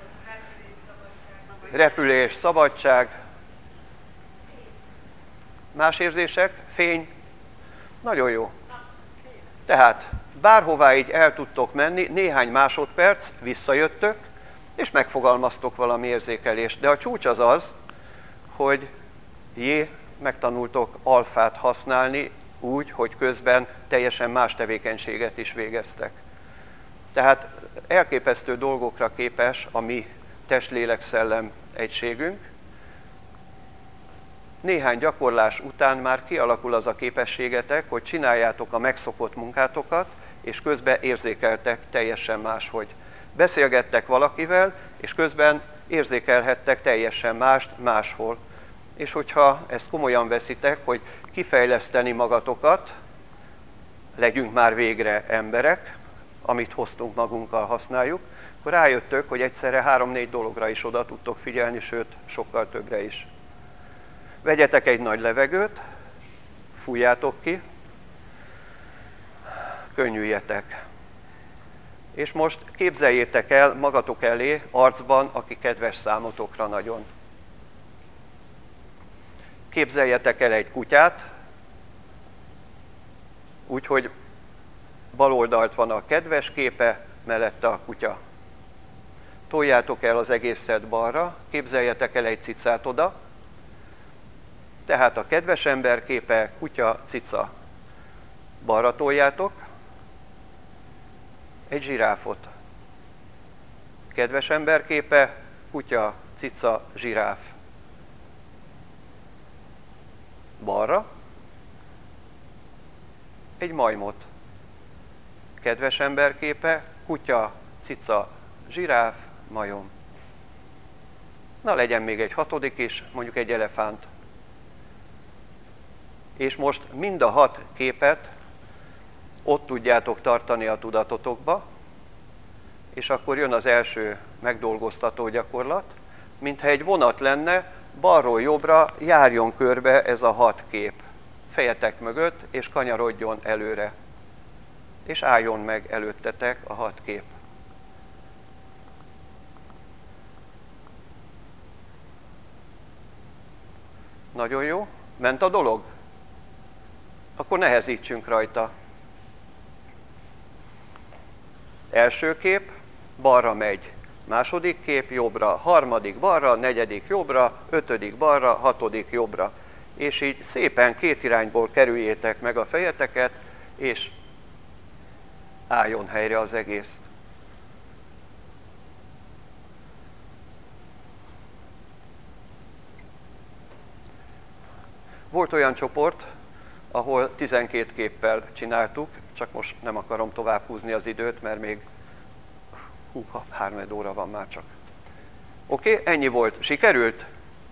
Repülés, szabadság. Más érzések? Fény? Nagyon jó. Tehát bárhová így el tudtok menni, néhány másodperc, visszajöttök, és megfogalmaztok valami érzékelést. De a csúcs az az, hogy jé, megtanultok alfát használni úgy, hogy közben teljesen más tevékenységet is végeztek. Tehát elképesztő dolgokra képes a mi test-lélek-szellem egységünk. Néhány gyakorlás után már kialakul az a képességetek, hogy csináljátok a megszokott munkátokat, és közben érzékeltek teljesen máshogy. Beszélgettek valakivel, és közben érzékelhettek teljesen mást máshol. És hogyha ezt komolyan veszitek, hogy kifejleszteni magatokat, legyünk már végre emberek, amit hoztunk magunkkal használjuk, akkor rájöttök, hogy egyszerre három-négy dologra is oda tudtok figyelni, sőt, sokkal többre is. Vegyetek egy nagy levegőt, fújjátok ki, könnyüljetek. És most képzeljétek el magatok elé, arcban, aki kedves számotokra nagyon. Képzeljetek el egy kutyát, úgyhogy bal oldalt van a kedves képe, mellette a kutya. Toljátok el az egészet balra, képzeljetek el egy cicát oda, tehát a kedves ember képe, kutya, cica. Balra toljátok, egy zsiráfot. Kedves ember képe, kutya, cica, zsiráf. Balra, egy majmot. Kedves ember képe, kutya, cica, zsiráf, majom. Na, legyen még egy hatodik is, mondjuk egy elefánt. És most mind a hat képet ott tudjátok tartani a tudatotokba, és akkor jön az első megdolgoztató gyakorlat, mintha egy vonat lenne, balról jobbra járjon körbe ez a hat kép. Fejetek mögött, és kanyarodjon előre. És álljon meg előttetek a hat kép. Nagyon jó. Ment a dolog? Akkor nehezítsünk rajta. Első kép, balra megy. Második kép, jobbra. Harmadik balra, negyedik jobbra, ötödik balra, hatodik jobbra. És így szépen két irányból kerüljétek meg a fejeteket, és álljon helyre az egész. Volt olyan csoport, ahol tizenkét képpel csináltuk, csak most nem akarom tovább húzni az időt, mert még húha, három óra van már csak. Oké, okay, ennyi volt. Sikerült?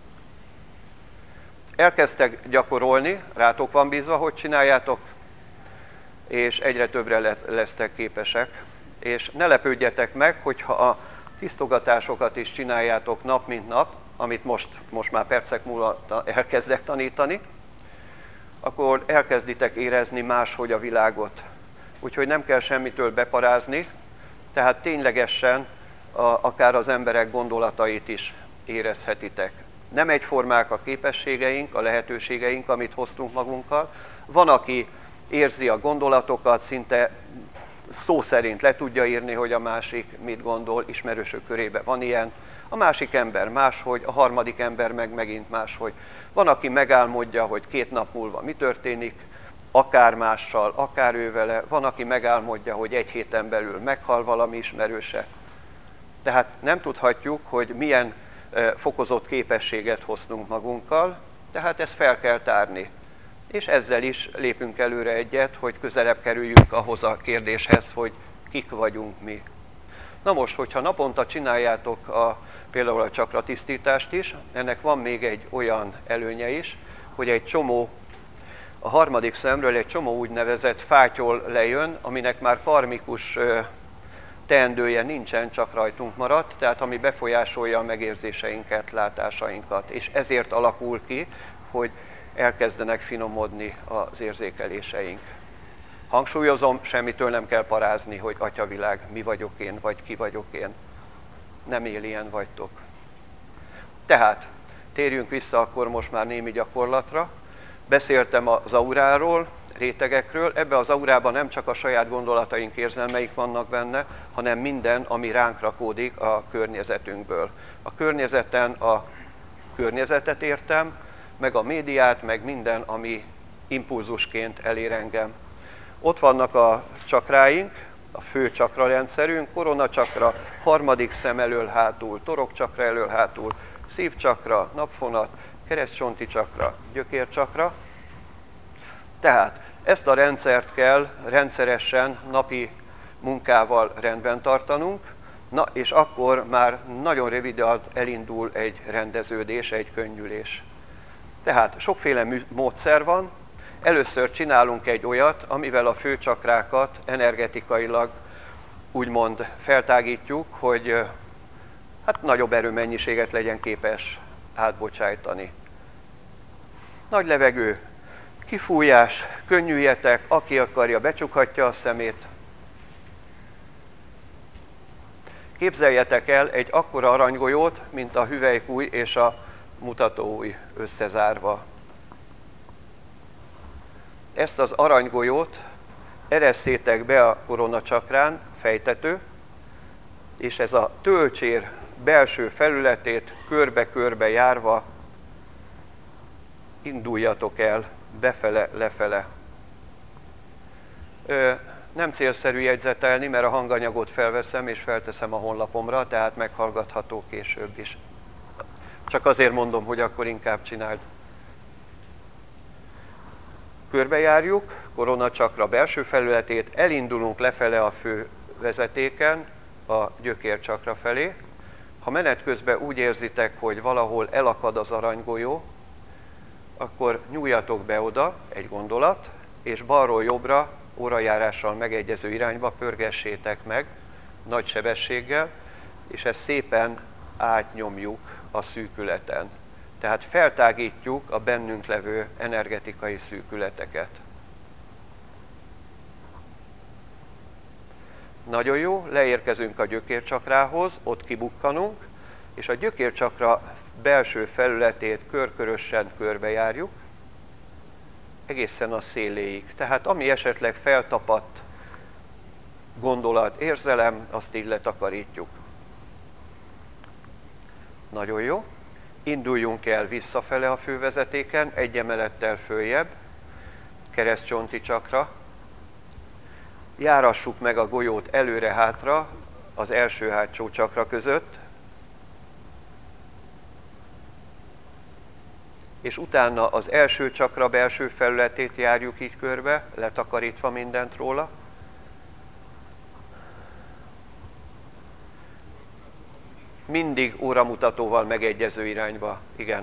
Elkezdtek gyakorolni, rátok van bízva, hogy csináljátok, és egyre többre lesztek képesek. És ne lepődjetek meg, hogyha a tisztogatásokat is csináljátok nap mint nap, amit most, most már percek múlva elkezdek tanítani, akkor elkezditek érezni máshogy a világot. Úgyhogy nem kell semmitől beparázni, tehát ténylegesen a, akár az emberek gondolatait is érezhetitek. Nem egyformák a képességeink, a lehetőségeink, amit hoztunk magunkkal. Van, aki érzi a gondolatokat, szinte szó szerint le tudja írni, hogy a másik mit gondol, ismerősök körében van ilyen. A másik ember máshogy, a harmadik ember meg megint máshogy. Van, aki megálmodja, hogy két nap múlva mi történik, akár mással, akár ő vele. Van, aki megálmodja, hogy egy héten belül meghal valami ismerőse. Tehát nem tudhatjuk, hogy milyen fokozott képességet hoztunk magunkkal, tehát ezt fel kell tárni. És ezzel is lépünk előre egyet, hogy közelebb kerüljünk ahhoz a kérdéshez, hogy kik vagyunk mi. Na most, hogyha naponta csináljátok a, például a csakra tisztítást is, ennek van még egy olyan előnye is, hogy egy csomó, a harmadik szemről egy csomó úgynevezett fátyol lejön, aminek már karmikus teendője nincsen, csak rajtunk maradt, tehát ami befolyásolja a megérzéseinket, látásainkat. És ezért alakul ki, hogy elkezdenek finomodni az érzékeléseink. Hangsúlyozom, semmitől nem kell parázni, hogy atyavilág, mi vagyok én, vagy ki vagyok én. Nem alien vagytok. Tehát, térjünk vissza akkor most már némi gyakorlatra, Beszéltem az auráról, rétegekről. Ebbe az aurában nem csak a saját gondolataink, érzelmeik vannak benne, hanem minden, ami ránk rakódik a környezetünkből. A környezeten a környezetet értem, meg a médiát, meg minden, ami impulzusként elér engem. Ott vannak a csakráink, a fő csakrarendszerünk, koronacsakra, harmadik szem elől hátul, torokcsakra elől hátul, szívcsakra, napfonat, keresztcsonti csakra, gyökércsakra. Tehát ezt a rendszert kell rendszeresen napi munkával rendben tartanunk, na és akkor már nagyon rövid alatt elindul egy rendeződés, egy könnyülés. Tehát sokféle módszer van. Először csinálunk egy olyat, amivel a főcsakrákat energetikailag úgymond feltágítjuk, hogy hát nagyobb erőmennyiséget legyen képes átbocsájtani. Nagy levegő, kifújás, könnyüljetek, aki akarja, becsukhatja a szemét. Képzeljetek el egy akkora aranygolyót, mint a hüvelykúj és a mutatóujj összezárva. Ezt az aranygolyót eresszétek be a koronacsakrán, fejtető, és ez a tölcsér belső felületét körbe-körbe járva induljatok el befele, lefele. Ö, nem célszerű jegyzetelni, mert a hanganyagot felveszem és felteszem a honlapomra, tehát meghallgatható később is. Csak azért mondom, hogy akkor inkább csináld. Körbejárjuk, koronacsakra belső felületét, elindulunk lefele a fő vezetéken, a gyökércsakra felé. Ha menet közben úgy érzitek, hogy valahol elakad az aranygolyó, akkor nyúljatok be oda, egy gondolat, és balról jobbra, órajárással megegyező irányba pörgessétek meg, nagy sebességgel, és ezt szépen átnyomjuk a szűkületen. Tehát feltágítjuk a bennünk levő energetikai szűkületeket. Nagyon jó, leérkezünk a gyökércsakrához, ott kibukkanunk, és a gyökércsakra belső felületét körkörösen körbejárjuk, egészen a széléig. Tehát ami esetleg feltapadt gondolat, érzelem, azt így letakarítjuk. Nagyon jó. Induljunk el visszafele a fővezetéken, egy emelettel följebb, keresztcsonti csakra. Járassuk meg a golyót előre-hátra az első-hátsó csakra között, és utána az első csakra belső felületét járjuk így körbe, letakarítva mindent róla. Mindig óramutatóval megegyező irányba, igen.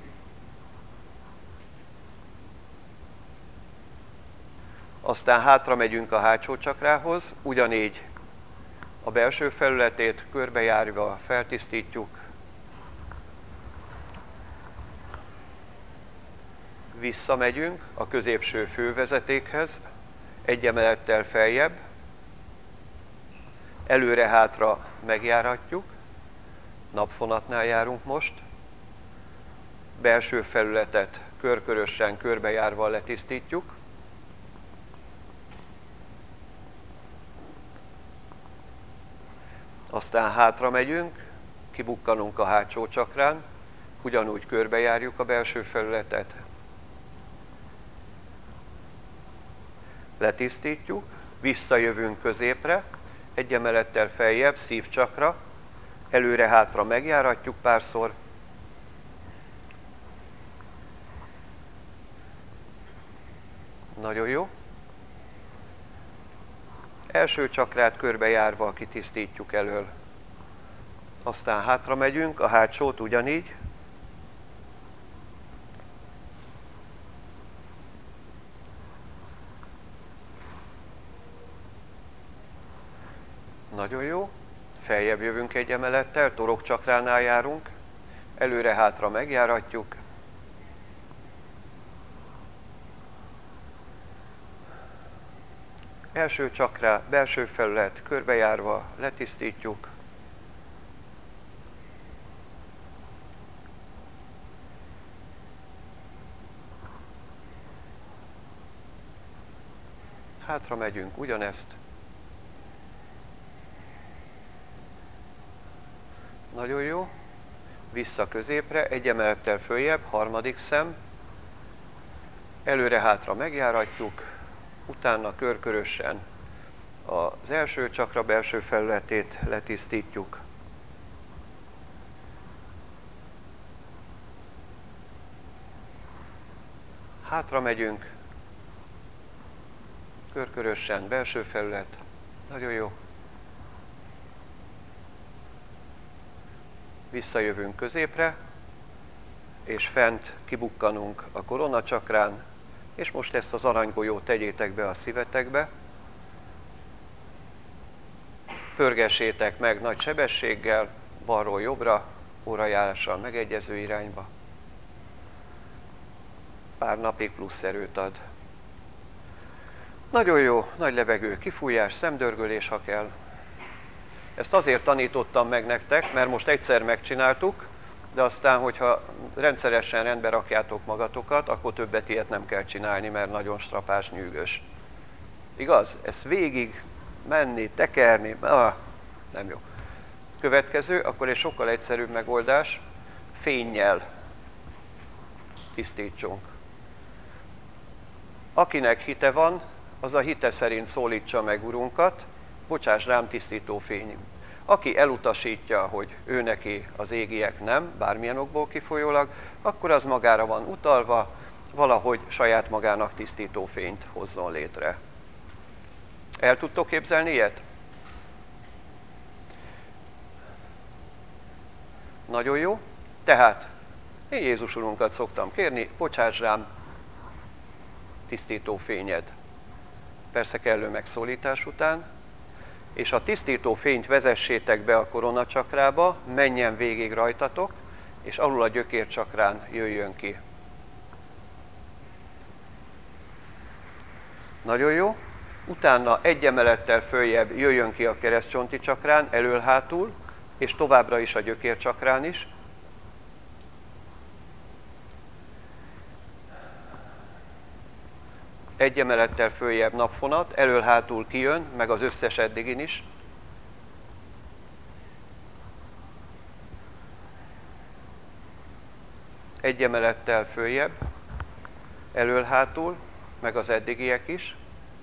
Aztán hátra megyünk a hátsó csakrához, ugyanígy a belső felületét körbejárva feltisztítjuk. Visszamegyünk a középső fővezetékhez, egy emelettel feljebb, előre-hátra megjáratjuk, napfonatnál járunk most, belső felületet körkörösen körbejárva letisztítjuk, aztán hátra megyünk, kibukkanunk a hátsó csakrán, ugyanúgy körbejárjuk a belső felületet, letisztítjuk, visszajövünk középre, egy emelettel feljebb, szívcsakra, előre-hátra megjáratjuk párszor, nagyon jó. Első csakrát körbejárva kitisztítjuk elől. Aztán hátra megyünk, a hátsót ugyanígy. Nagyon jó. Feljebb jövünk egy emelettel, torokcsakránál járunk. Előre-hátra megjáratjuk. Első csakrá, belső felület körbejárva letisztítjuk. Hátra megyünk, ugyanezt. Nagyon jó. Vissza középre, egy emelettel följebb, harmadik szem. Előre-hátra megjáratjuk, utána körkörösen az első csakra belső felületét letisztítjuk. Hátra megyünk, körkörösen belső felület, nagyon jó. Visszajövünk középre, és fent kibukkanunk a koronacsakrán, és most ezt az aranygolyót tegyétek be a szívetekbe. Pörgessétek meg nagy sebességgel, balról jobbra, órajárással megegyező irányba. Pár napig plusz erőt ad. Nagyon jó, nagy levegő, kifújás, szemdörgölés, ha kell. Ezt azért tanítottam meg nektek, mert most egyszer megcsináltuk, de aztán, hogyha rendszeresen rendbe rakjátok magatokat, akkor többet ilyet nem kell csinálni, mert nagyon strapás, nyűgös. Igaz? Ezt végig menni, tekerni, ah, nem jó. Következő, akkor egy sokkal egyszerűbb megoldás, fénnyel tisztítsunk. Akinek hite van, az a hite szerint szólítsa meg Urunkat, bocsáss rám tisztító fény. Aki elutasítja, hogy ő neki az égiek nem, bármilyen okból kifolyólag, akkor az magára van utalva, valahogy saját magának tisztító fényt hozzon létre. El tudtok képzelni ilyet? Nagyon jó. Tehát én Jézus Urunkat szoktam kérni, bocsáss rám tisztító fényed. Persze kellő megszólítás után. És a tisztító fényt vezessétek be a koronacsakrába, menjen végig rajtatok, és alul a gyökércsakrán jöjjön ki. Nagyon jó. Utána egy emelettel följebb jöjjön ki a keresztcsonti csakrán, elől-hátul, és továbbra is a gyökércsakrán is. Egy emelettel följebb napfonat, elől-hátul kijön, meg az összes eddigin is. Egy emelettel följebb, elől-hátul, meg az eddigiek is.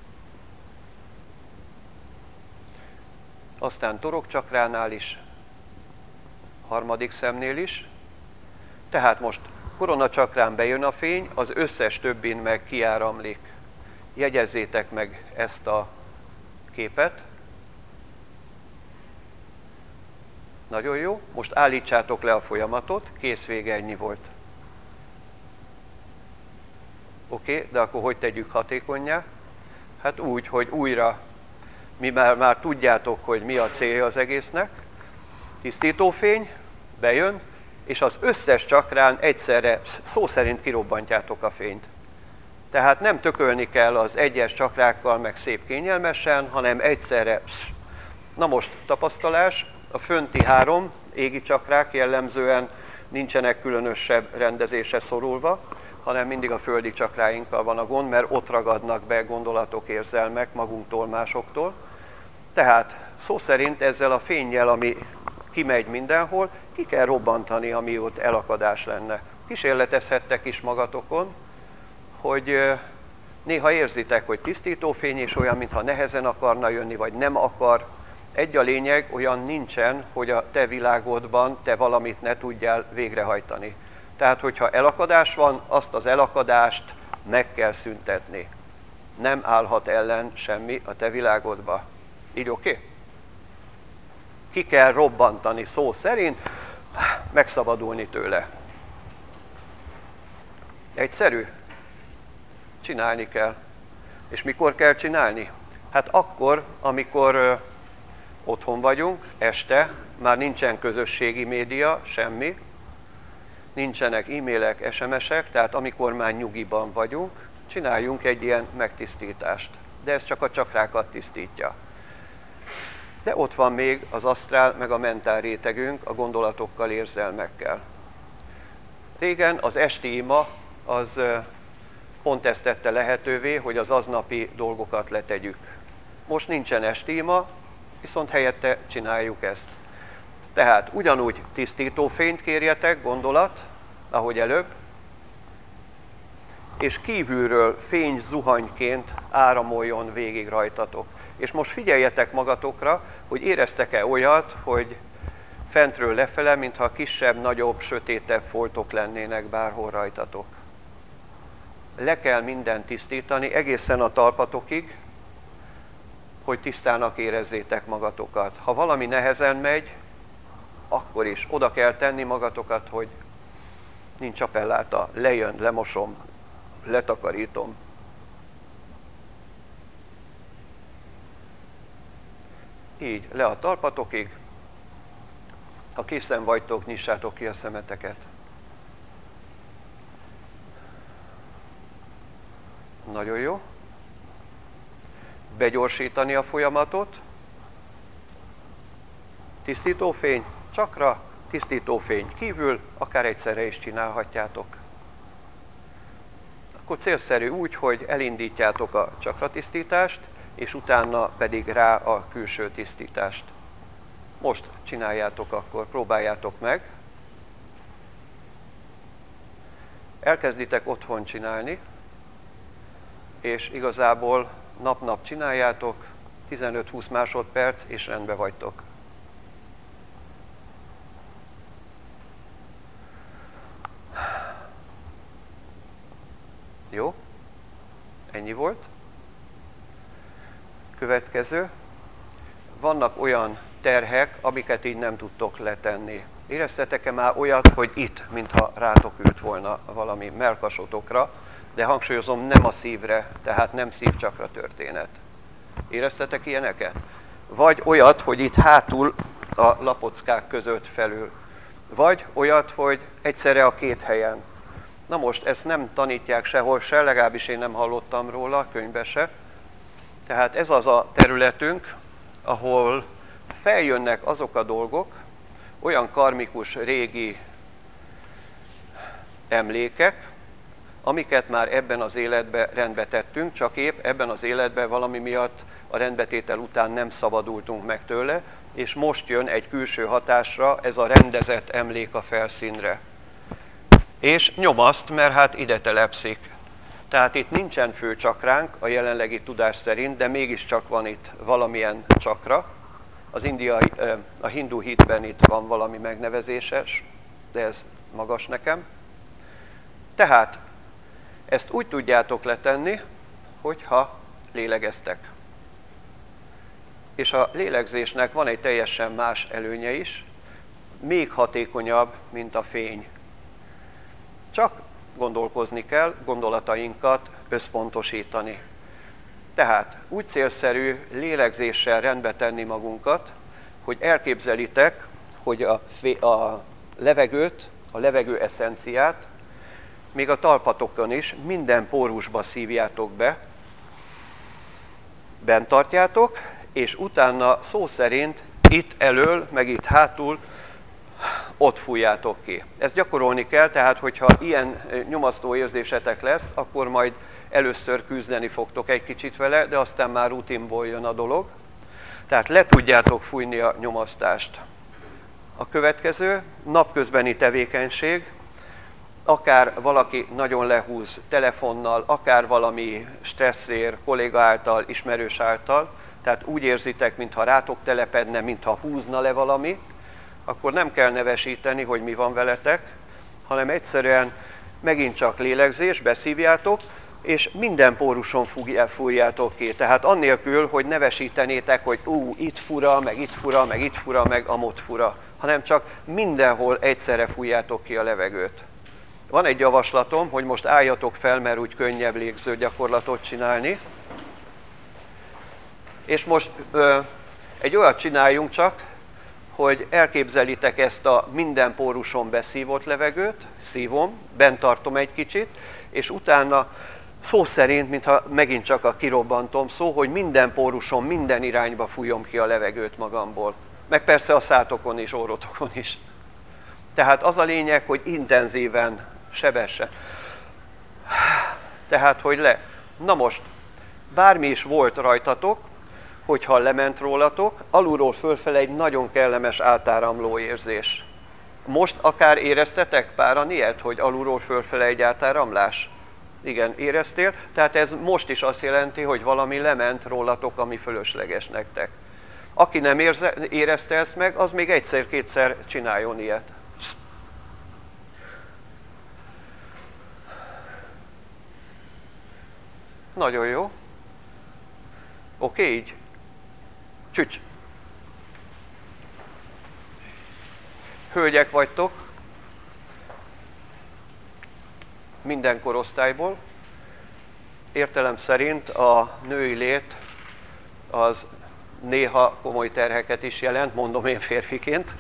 Aztán torokcsakránál is, harmadik szemnél is. Tehát most koronacsakrán bejön a fény, az összes többin meg kiáramlik. Jegyezzétek meg ezt a képet. Nagyon jó. Most állítsátok le a folyamatot, kész, vége, ennyi volt. Oké, okay, de akkor hogy tegyük hatékonnyá? Hát úgy, hogy újra, mi már, már tudjátok, hogy mi a célja az egésznek. Tisztítófény, bejön, és az összes csakrán egyszerre szó szerint kirobbantjátok a fényt. Tehát nem tökölni kell az egyes csakrákkal, meg szép kényelmesen, hanem egyszerre. Na most tapasztalás, a fönti három égi csakrák jellemzően nincsenek különösebb rendezésre szorulva, hanem mindig a földi csakráinkkal van a gond, mert ott ragadnak be gondolatok, érzelmek magunktól, másoktól. Tehát szó szerint ezzel a fénnyel, ami kimegy mindenhol, ki kell robbantani, ami ott elakadás lenne. Kísérletezhettek is magatokon, hogy néha érzitek, hogy tisztítófény is olyan, mintha nehezen akarna jönni, vagy nem akar. Egy a lényeg, olyan nincsen, hogy a te világodban te valamit ne tudjál végrehajtani. Tehát, hogyha elakadás van, azt az elakadást meg kell szüntetni. Nem állhat ellen semmi a te világodba. Így oké? Okay? Ki kell robbantani szó szerint, megszabadulni tőle. Egyszerű? Csinálni kell. És mikor kell csinálni? Hát akkor, amikor ö, otthon vagyunk, este, már nincsen közösségi média, semmi, nincsenek e-mailek, es em esek, tehát amikor már nyugiban vagyunk, csináljunk egy ilyen megtisztítást. De ez csak a csakrákat tisztítja. De ott van még az asztrál, meg a mentál rétegünk, a gondolatokkal, érzelmekkel. Régen az esti ima az pont ezt tette lehetővé, hogy az aznapi dolgokat letegyük. Most nincsen estíma, viszont helyette csináljuk ezt. Tehát ugyanúgy tisztítófényt kérjetek, gondolat, ahogy előbb, és kívülről fény zuhanyként áramoljon végig rajtatok. És most figyeljetek magatokra, hogy éreztek-e olyat, hogy fentről lefele, mintha kisebb, nagyobb, sötétebb foltok lennének bárhol rajtatok. Le kell mindent tisztítani, egészen a talpatokig, hogy tisztának érezzétek magatokat. Ha valami nehezen megy, akkor is oda kell tenni magatokat, hogy nincs appelláta, lejön, lemosom, letakarítom. Így, le a talpatokig. Ha készen vagytok, nyissátok ki a szemeteket. Nagyon jó. Begyorsítani a folyamatot. Tisztítófény, csakra, tisztítófény kívül, akár egyszerre is csinálhatjátok. Akkor célszerű úgy, hogy elindítjátok a csakratisztítást, és utána pedig rá a külső tisztítást. Most csináljátok akkor, próbáljátok meg. Elkezditek otthon csinálni, és igazából nap-nap csináljátok, tizenöt-húsz másodperc, és rendben vagytok. Jó? Ennyi volt. Következő. Vannak olyan terhek, amiket így nem tudtok letenni. Éreztetek-e már olyat, hogy itt, mintha rátok ült volna valami mellkasotokra, de hangsúlyozom, nem a szívre, tehát nem szívcsakra történet. Éreztetek ilyeneket? Vagy olyat, hogy itt hátul a lapockák között felül. Vagy olyat, hogy egyszerre a két helyen. Na most ezt nem tanítják sehol se, legalábbis én nem hallottam róla, könyvbe se. Tehát ez az a területünk, ahol feljönnek azok a dolgok, olyan karmikus régi emlékek, amiket már ebben az életben rendbe tettünk, csak épp ebben az életben valami miatt a rendbetétel után nem szabadultunk meg tőle, és most jön egy külső hatásra ez a rendezett emlék a felszínre. És nyomaszt, mert hát ide telepszik. Tehát itt nincsen főcsakránk a jelenlegi tudás szerint, de mégiscsak van itt valamilyen csakra. Az indiai, a hindu hitben itt van valami megnevezéses, de ez magas nekem. Tehát ezt úgy tudjátok letenni, hogyha lélegeztek. És a lélegzésnek van egy teljesen más előnye is, még hatékonyabb, mint a fény. Csak gondolkozni kell, gondolatainkat összpontosítani. Tehát úgy célszerű lélegzéssel rendbe tenni magunkat, hogy elképzelitek, hogy a, a levegőt, a levegő eszenciát, még a talpatokon is minden pórusba szívjátok be, bent tartjátok, és utána szó szerint itt elől, meg itt hátul, ott fújjátok ki. Ezt gyakorolni kell, tehát hogyha ilyen nyomasztó érzésetek lesz, akkor majd először küzdeni fogtok egy kicsit vele, de aztán már rutinból jön a dolog. Tehát le tudjátok fújni a nyomasztást. A következő napközbeni tevékenység, akár valaki nagyon lehúz telefonnal, akár valami stresszér, kolléga által, ismerős által, tehát úgy érzitek, mintha rátok telepedne, mintha húzna le valami, akkor nem kell nevesíteni, hogy mi van veletek, hanem egyszerűen megint csak lélegzés, beszívjátok, és minden póruson fújjátok ki. Tehát annélkül, hogy nevesítenétek, hogy ú, itt fura, meg itt fura, meg itt fura, meg amott fura, hanem csak mindenhol egyszerre fújjátok ki a levegőt. Van egy javaslatom, hogy most álljatok fel, mert úgy könnyebb légző gyakorlatot csinálni. És most ö, egy olyat csináljunk csak, hogy elképzelitek ezt a minden póruson beszívott levegőt, szívom, bent tartom egy kicsit, és utána szó szerint, mintha megint csak a kirobbantom szó, hogy minden póruson, minden irányba fújom ki a levegőt magamból. Meg persze a szátokon is, orrotokon is. Tehát az a lényeg, hogy intenzíven, sebesen. Tehát, hogy le. Na most, bármi is volt rajtatok, hogyha lement rólatok, alulról fölfele egy nagyon kellemes átáramló érzés. Most akár éreztetek páran ilyet, hogy alulról fölfele egy átáramlás? Igen, éreztél? Tehát ez most is azt jelenti, hogy valami lement rólatok, ami fölösleges nektek. Aki nem érze, érezte ezt meg, az még egyszer-kétszer csináljon ilyet. Nagyon jó. Oké, így. Csücs. Hölgyek vagytok, minden korosztályból. Értelem szerint a női lét az néha komoly terheket is jelent, mondom én férfiként.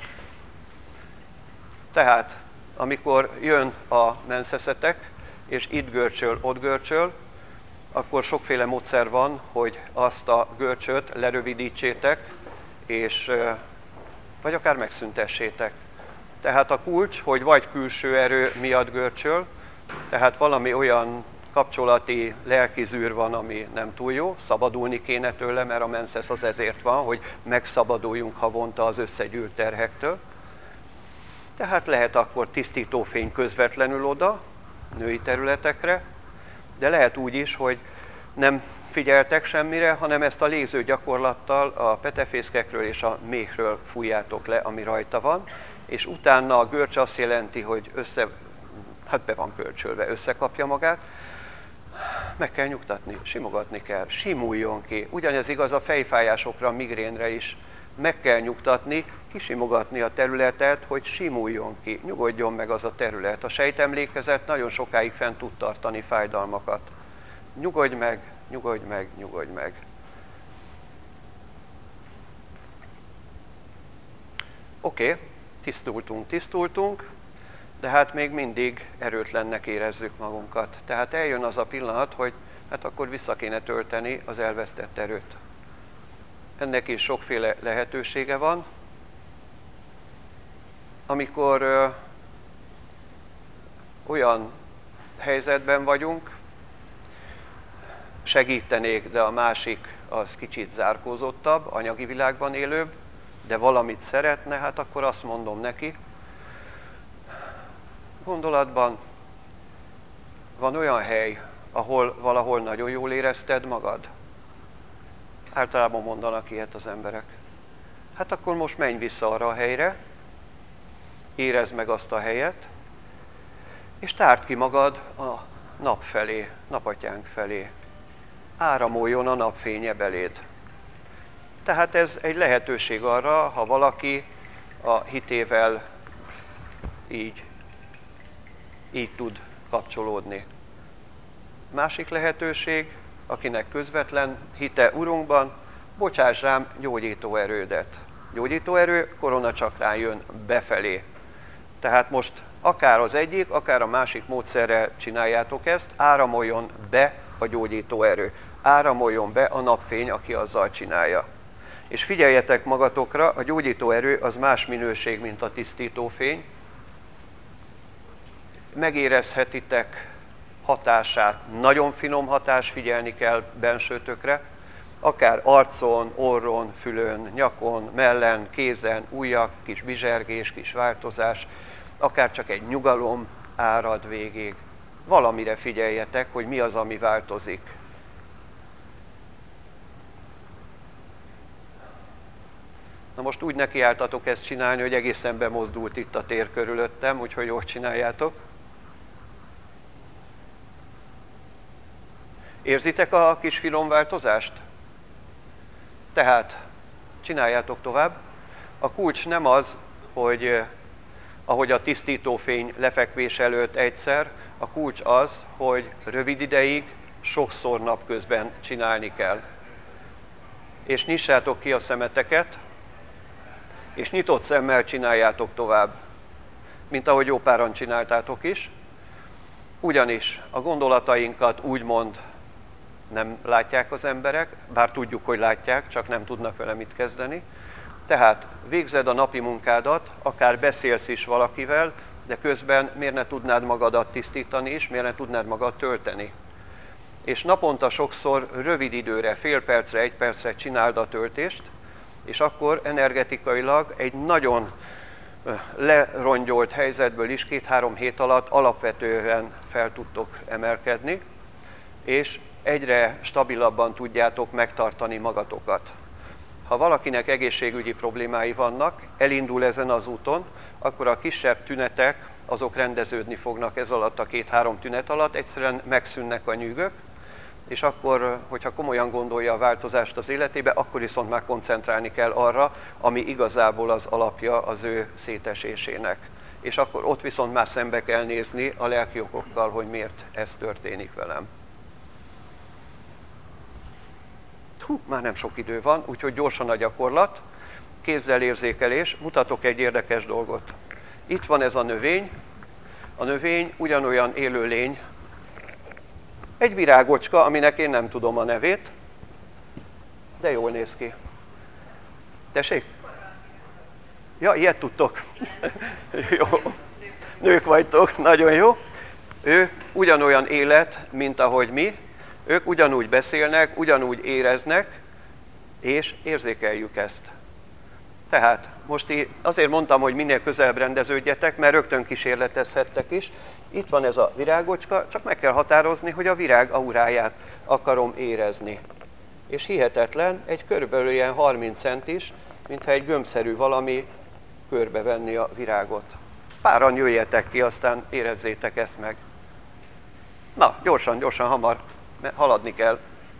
Tehát, amikor jön a menszeszetek, és itt görcsöl, ott görcsöl, akkor sokféle módszer van, hogy azt a görcsöt lerövidítsétek, és, vagy akár megszüntessétek. Tehát a kulcs, hogy vagy külső erő miatt görcsöl, tehát valami olyan kapcsolati lelki zűr van, ami nem túl jó, szabadulni kéne tőle, mert a menszesz az ezért van, hogy megszabaduljunk havonta az összegyűlt terhektől. Tehát lehet akkor tisztítófény közvetlenül oda, női területekre, de lehet úgy is, hogy nem figyeltek semmire, hanem ezt a légző gyakorlattal a petefészkekről és a méhről fújjátok le, ami rajta van, és utána a görcs azt jelenti, hogy össze, hát be van görcsölve, összekapja magát, meg kell nyugtatni, simogatni kell, simuljon ki. Ugyanez igaz a fejfájásokra, a migrénre is. Meg kell nyugtatni, kisimogatni a területet, hogy simuljon ki, nyugodjon meg az a terület. A sejtemlékezet nagyon sokáig fent tud tartani fájdalmakat. Nyugodj meg, nyugodj meg, nyugodj meg. Oké, okay, tisztultunk, tisztultunk, de hát még mindig erőtlennek érezzük magunkat. Tehát eljön az a pillanat, hogy hát akkor vissza kéne tölteni az elvesztett erőt. Ennek is sokféle lehetősége van. Amikor ö, olyan helyzetben vagyunk, segítenék, de a másik az kicsit zárkózottabb, anyagi világban élőbb, de valamit szeretne, hát akkor azt mondom neki, gondolatban van olyan hely, ahol valahol nagyon jól érezted magad? Általában mondanak ilyet az emberek. Hát akkor most menj vissza arra a helyre, érezd meg azt a helyet, és tárd ki magad a nap felé, napatyánk felé. Áramoljon a napfénye beléd. Tehát ez egy lehetőség arra, ha valaki a hitével így, így tud kapcsolódni. Másik lehetőség, akinek közvetlen hite Urunkban, bocsáss rám gyógyító erődet. Gyógyító erő koronacsakrán jön befelé. Tehát most akár az egyik, akár a másik módszerrel csináljátok ezt, áramoljon be a gyógyító erő. Áramoljon be a napfény, aki azzal csinálja. És figyeljetek magatokra, a gyógyító erő az más minőség, mint a tisztító fény. Megérezhetitek hatását, nagyon finom hatás, figyelni kell bensőtökre, akár arcon, orron, fülön, nyakon, mellen, kézen, ujjak, kis bizsergés, kis változás, akár csak egy nyugalom árad végig. Valamire figyeljetek, hogy mi az, ami változik. Na most úgy nekiálltatok ezt csinálni, hogy egészen bemozdult itt a tér körülöttem, úgyhogy jól csináljátok. Érzitek a kis finom változást? Tehát csináljátok tovább. A kulcs nem az, hogy ahogy a tisztítófény lefekvés előtt egyszer, a kulcs az, hogy rövid ideig, sokszor napközben csinálni kell. És nyissátok ki a szemeteket, és nyitott szemmel csináljátok tovább, mint ahogy jó páran csináltátok is. Ugyanis a gondolatainkat úgymond nem látják az emberek, bár tudjuk, hogy látják, csak nem tudnak vele mit kezdeni. Tehát végzed a napi munkádat, akár beszélsz is valakivel, de közben miért ne tudnád magadat tisztítani is, miért ne tudnád magad tölteni. és naponta sokszor rövid időre, fél percre, egy percre csináld a töltést, és akkor energetikailag egy nagyon lerongyolt helyzetből is két-három hét alatt alapvetően fel tudtok emelkedni, és egyre stabilabban tudjátok megtartani magatokat. Ha valakinek egészségügyi problémái vannak, elindul ezen az úton, akkor a kisebb tünetek, azok rendeződni fognak ez alatt a két-három tünet alatt, egyszerűen megszűnnek a nyűgök, és akkor, hogyha komolyan gondolja a változást az életébe, akkor viszont már koncentrálni kell arra, ami igazából az alapja az ő szétesésének. És akkor ott viszont már szembe kell nézni a lelki okokkal, hogy miért ez történik velem. Hú, már nem sok idő van, úgyhogy gyorsan a gyakorlat. Kézzel érzékelés, mutatok egy érdekes dolgot. Itt van ez a növény. A növény ugyanolyan élőlény, egy virágocska, aminek én nem tudom a nevét, de jól néz ki. Tessék? Ja, ilyet tudtok. Jó. Nők vagytok, nagyon jó. Ő ugyanolyan élet, mint ahogy mi. Ők ugyanúgy beszélnek, ugyanúgy éreznek, és érzékeljük ezt. Tehát most azért mondtam, hogy minél közelebb rendeződjetek, mert rögtön kísérletezhettek is. Itt van ez a virágocska, csak meg kell határozni, hogy a virág auráját akarom érezni. És hihetetlen, egy körülbelül ilyen harminc centis, mintha egy gömbszerű valami körbevenni a virágot. Páran jöjjetek ki, aztán érezzétek ezt meg. Na, gyorsan, gyorsan, hamar, mert haladni kell.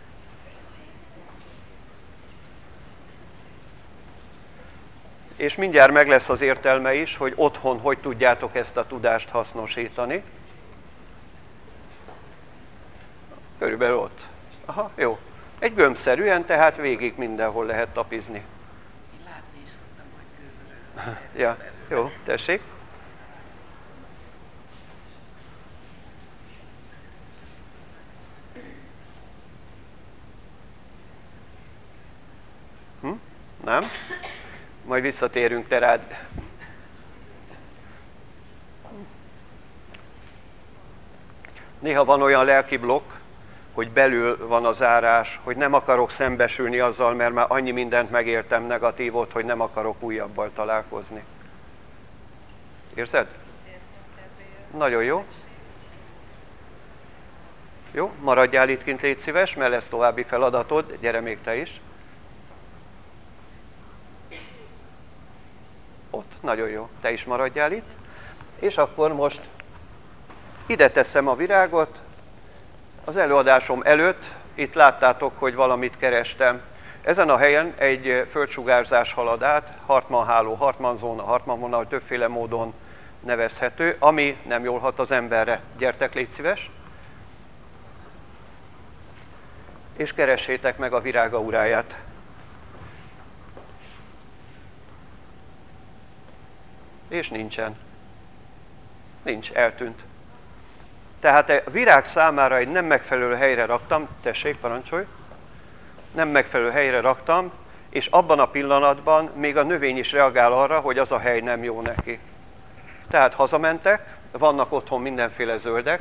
És mindjárt meg lesz az értelme is, hogy otthon hogy tudjátok ezt a tudást hasznosítani. Körülbelül ott. Aha, jó. Egy gömbszerűen, tehát végig mindenhol lehet tapizni. Látni is szoktam, hogy kőzölő. Ja, jó, tessék. Hm? Nem? Majd visszatérünk te rád. Néha van olyan lelki blokk, hogy belül van a zárás, hogy nem akarok szembesülni azzal, mert már annyi mindent megéltem negatívot, hogy nem akarok újabbal találkozni. Érzed? Nagyon jó. Jó, maradjál itt kint, légy szíves, mert lesz további feladatod, gyere még te is. Ott, nagyon jó, te is maradjál itt. És akkor most ide teszem a virágot. Az előadásom előtt itt láttátok, hogy valamit kerestem. Ezen a helyen egy földsugárzás halad át, Hartmann háló, Hartmann zóna, Hartmann vonal, többféle módon nevezhető, ami nem jól hat az emberre. Gyertek, légy szíves! És keressétek meg a virág auráját. És nincsen. Nincs, eltűnt. Tehát a virág számára egy nem megfelelő helyre raktam, tessék, parancsolj, nem megfelelő helyre raktam, és abban a pillanatban még a növény is reagál arra, hogy az a hely nem jó neki. Tehát hazamentek, vannak otthon mindenféle zöldek,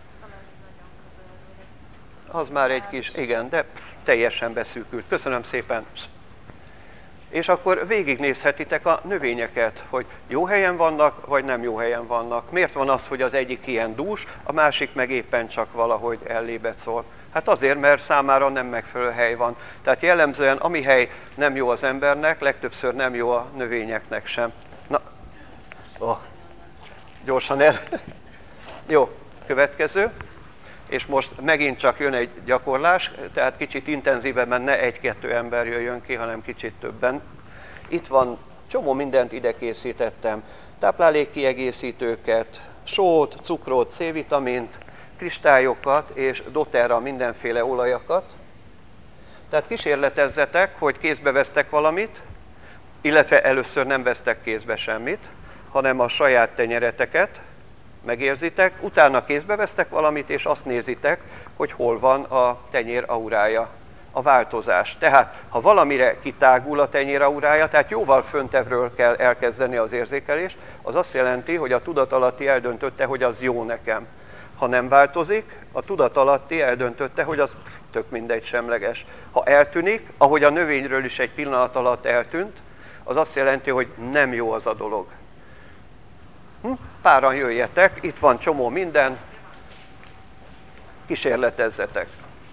az már egy kis, igen, de pff, teljesen beszűkült. Köszönöm szépen. És akkor végignézhetitek a növényeket, hogy jó helyen vannak, vagy nem jó helyen vannak. Miért van az, hogy az egyik ilyen dús, a másik meg éppen csak valahogy ellébecol? Hát azért, mert számára nem megfelelő hely van. Tehát jellemzően, ami hely nem jó az embernek, legtöbbször nem jó a növényeknek sem. Na, oh, gyorsan el. Jó, következő. És most megint csak jön egy gyakorlás, tehát kicsit intenzívebben ne egy-kettő ember jöjjön ki, hanem kicsit többen. Itt van, csomó mindent ide készítettem, táplálékkiegészítőket, sót, cukrot, C-vitamint, kristályokat és doterra mindenféle olajakat. Tehát kísérletezzetek, hogy kézbe vesztek valamit, illetve először nem vesztek kézbe semmit, hanem a saját tenyereteket, megérzitek, utána kézbe vesztek valamit, és azt nézitek, hogy hol van a tenyér aurája, a változás. Tehát, ha valamire kitágul a tenyér aurája, tehát jóval föntebbről kell elkezdeni az érzékelést, az azt jelenti, hogy a tudatalatti eldöntötte, hogy az jó nekem. Ha nem változik, a tudatalatti eldöntötte, hogy az tök mindegy, semleges. Ha eltűnik, ahogy a növényről is egy pillanat alatt eltűnt, az azt jelenti, hogy nem jó az a dolog. Hm? Páran jöjjetek, itt van csomó minden, kísérletezzetek.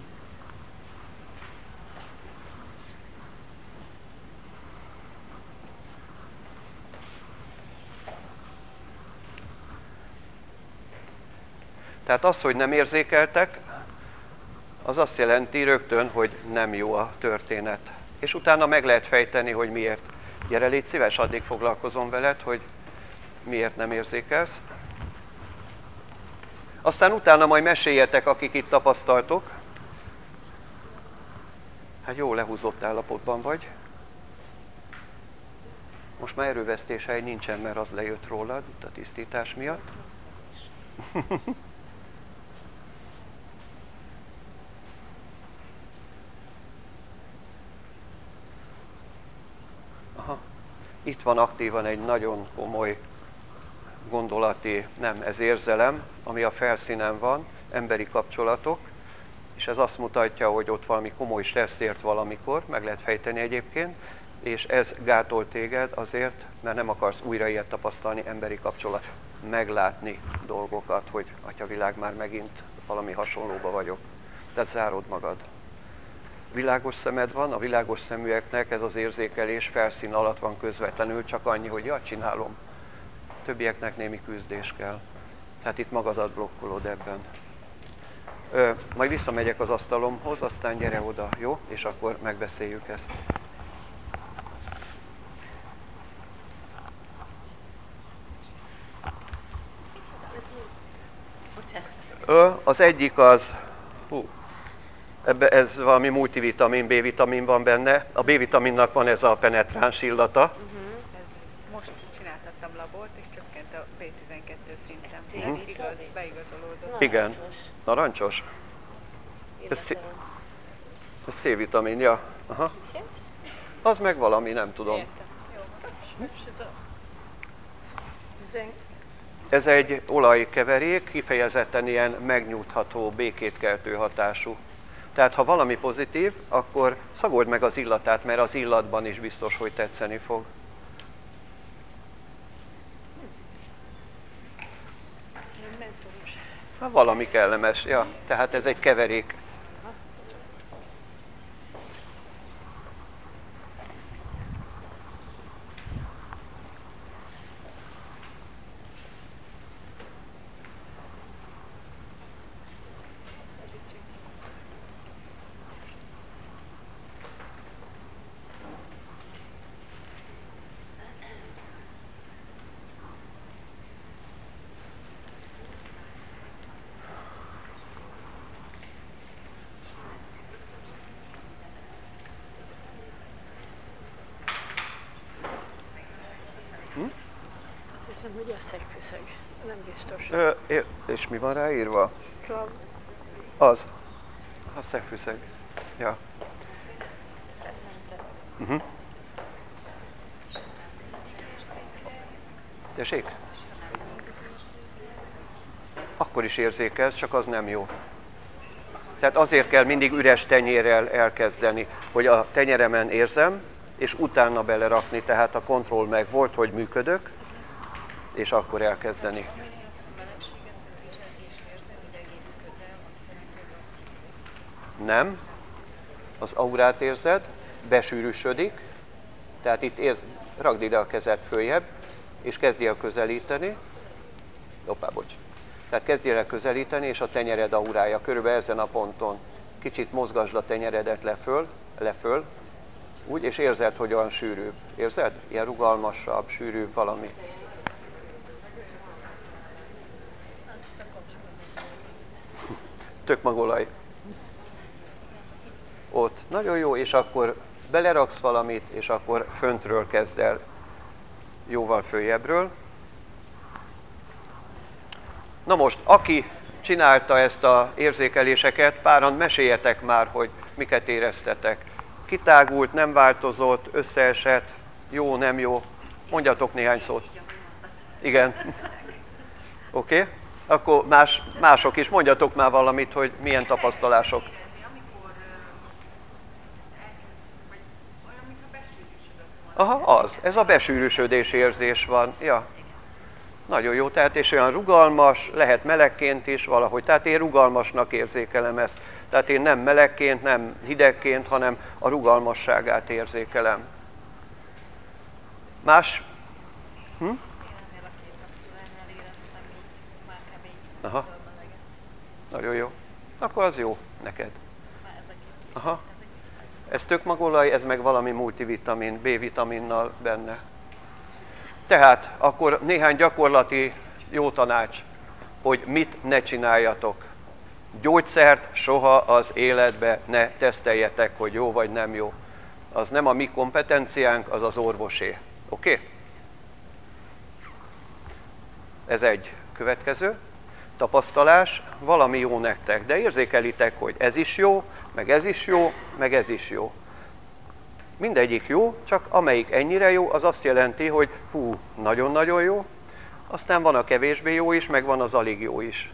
Tehát az, hogy nem érzékeltek, az azt jelenti rögtön, hogy nem jó a történet. És utána meg lehet fejteni, hogy miért. Gyere, légy szíves, addig foglalkozom veled, hogy miért nem érzékelsz. Aztán utána majd meséljetek, akik itt tapasztaltok. Hát jó lehúzott állapotban vagy. Most már erővesztés hely nincsen, mert az lejött rólad itt a tisztítás miatt. Aha. Itt van aktívan egy nagyon komoly gondolati, nem, ez érzelem, ami a felszínen van, emberi kapcsolatok, és ez azt mutatja, hogy ott valami komoly stressz ért valamikor, meg lehet fejteni egyébként, és ez gátol téged azért, mert nem akarsz újra ilyet tapasztalni, emberi kapcsolat, meglátni dolgokat, hogy atyavilág, már megint valami hasonlóba vagyok. Tehát zárod magad. Világos szemed van, a világos szeműeknek ez az érzékelés felszín alatt van közvetlenül, csak annyi, hogy ja, csinálom. Többieknek némi küzdés kell. Tehát itt magadat blokkolod ebben. Ö, majd visszamegyek az asztalomhoz, aztán gyere oda, jó? És akkor megbeszéljük ezt. Ö, az egyik az, hú, ebbe ez valami multivitamin, B-vitamin van benne. A B-vitaminnak van ez a penetráns illata. Uh-huh. Ez most csináltattam labort, és csökkent a bé tizenkettő szintem. Uh-huh. Ez igaz, beigazolódott. Igen, narancsos. Ez, ez C-vitamin, ja. Aha. Az meg valami, nem tudom. Ez egy olajkeverék, kifejezetten ilyen megnyugtató, békétkeltő hatású. Tehát ha valami pozitív, akkor szagold meg az illatát, mert az illatban is biztos, hogy tetszeni fog. Ha valami kellemes, ja, tehát ez egy keverék. Azt hiszem, hogy a szegfűszeg. Nem biztos. Ö, és mi van ráírva? Trav. Az. A szegfűszeg. Ja. Uh-huh. Tessék? Akkor is érzékelsz, csak az nem jó. Tehát azért kell mindig üres tenyérrel elkezdeni, hogy a tenyeremen érzem, és utána belerakni, tehát a kontroll meg volt, hogy működök, és akkor elkezdeni. Nem. Az aurát érzed, besűrűsödik, tehát itt ér, ragd ide a kezed följebb, és kezdj el közelíteni. Hoppá, bocs. Tehát kezdjél el közelíteni, és a tenyered aurája körülbelül ezen a ponton. Kicsit mozgasd a tenyeredet leföl, leföl, úgy, és érzed, hogy olyan sűrűbb. Érzed? Ilyen rugalmasabb, sűrűbb valami. Tök magolaj. Ott. Nagyon jó, és akkor beleraksz valamit, és akkor föntről kezd el jóval följebbről. Na most, aki csinálta ezt az érzékeléseket, páran meséljetek már, hogy miket éreztetek. Kitágult, nem változott, összeesett, jó, nem jó. Mondjatok néhány szót. Igen. Oké? Okay. Akkor más, mások is, mondjatok már valamit, hogy milyen tapasztalások. Aha, az. Ez a besűrűsödés érzés van. Ja. Nagyon jó, tehát és olyan rugalmas, lehet melegként is valahogy. Tehát én rugalmasnak érzékelem ezt. Tehát én nem melegként, nem hidegként, hanem a rugalmasságát érzékelem. Más? Hm? Aha. Nagyon jó. Akkor az jó neked. Aha. Ez tök magolaj, ez meg valami multivitamin, B-vitaminnal benne. Tehát akkor néhány gyakorlati jó tanács, hogy mit ne csináljatok. Gyógyszert soha az életbe ne teszteljetek, hogy jó vagy nem jó. Az nem a mi kompetenciánk, az az orvosé. Oké? Okay? Ez egy. Következő. Tapasztalás, valami jó nektek, de érzékelitek, hogy ez is jó, meg ez is jó, meg ez is jó. Mindegyik jó, csak amelyik ennyire jó, az azt jelenti, hogy hú, nagyon-nagyon jó, aztán van a kevésbé jó is, meg van az alig jó is.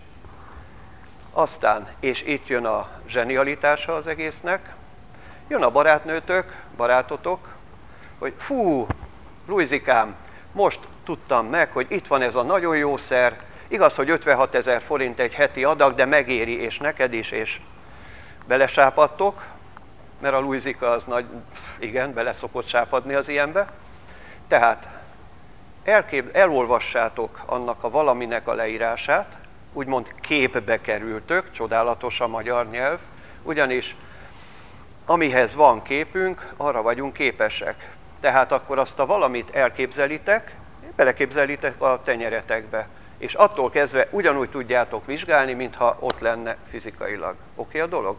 Aztán, és itt jön a zsenialitása az egésznek, jön a barátnőtök, barátotok, hogy fú, Luizikám, most tudtam meg, hogy itt van ez a nagyon jó szer, igaz, hogy ötvenhat ezer forint egy heti adag, de megéri, és neked is, és belesápadtok, mert a Luizika az nagy, igen, bele szokott sápadni az ilyenbe. Tehát elkép, elolvassátok annak a valaminek a leírását, úgymond képbe kerültök, csodálatos a magyar nyelv, ugyanis amihez van képünk, arra vagyunk képesek. Tehát akkor azt a valamit elképzelitek, beleképzelitek a tenyeretekbe. És attól kezdve ugyanúgy tudjátok vizsgálni, mintha ott lenne fizikailag. Oké a dolog?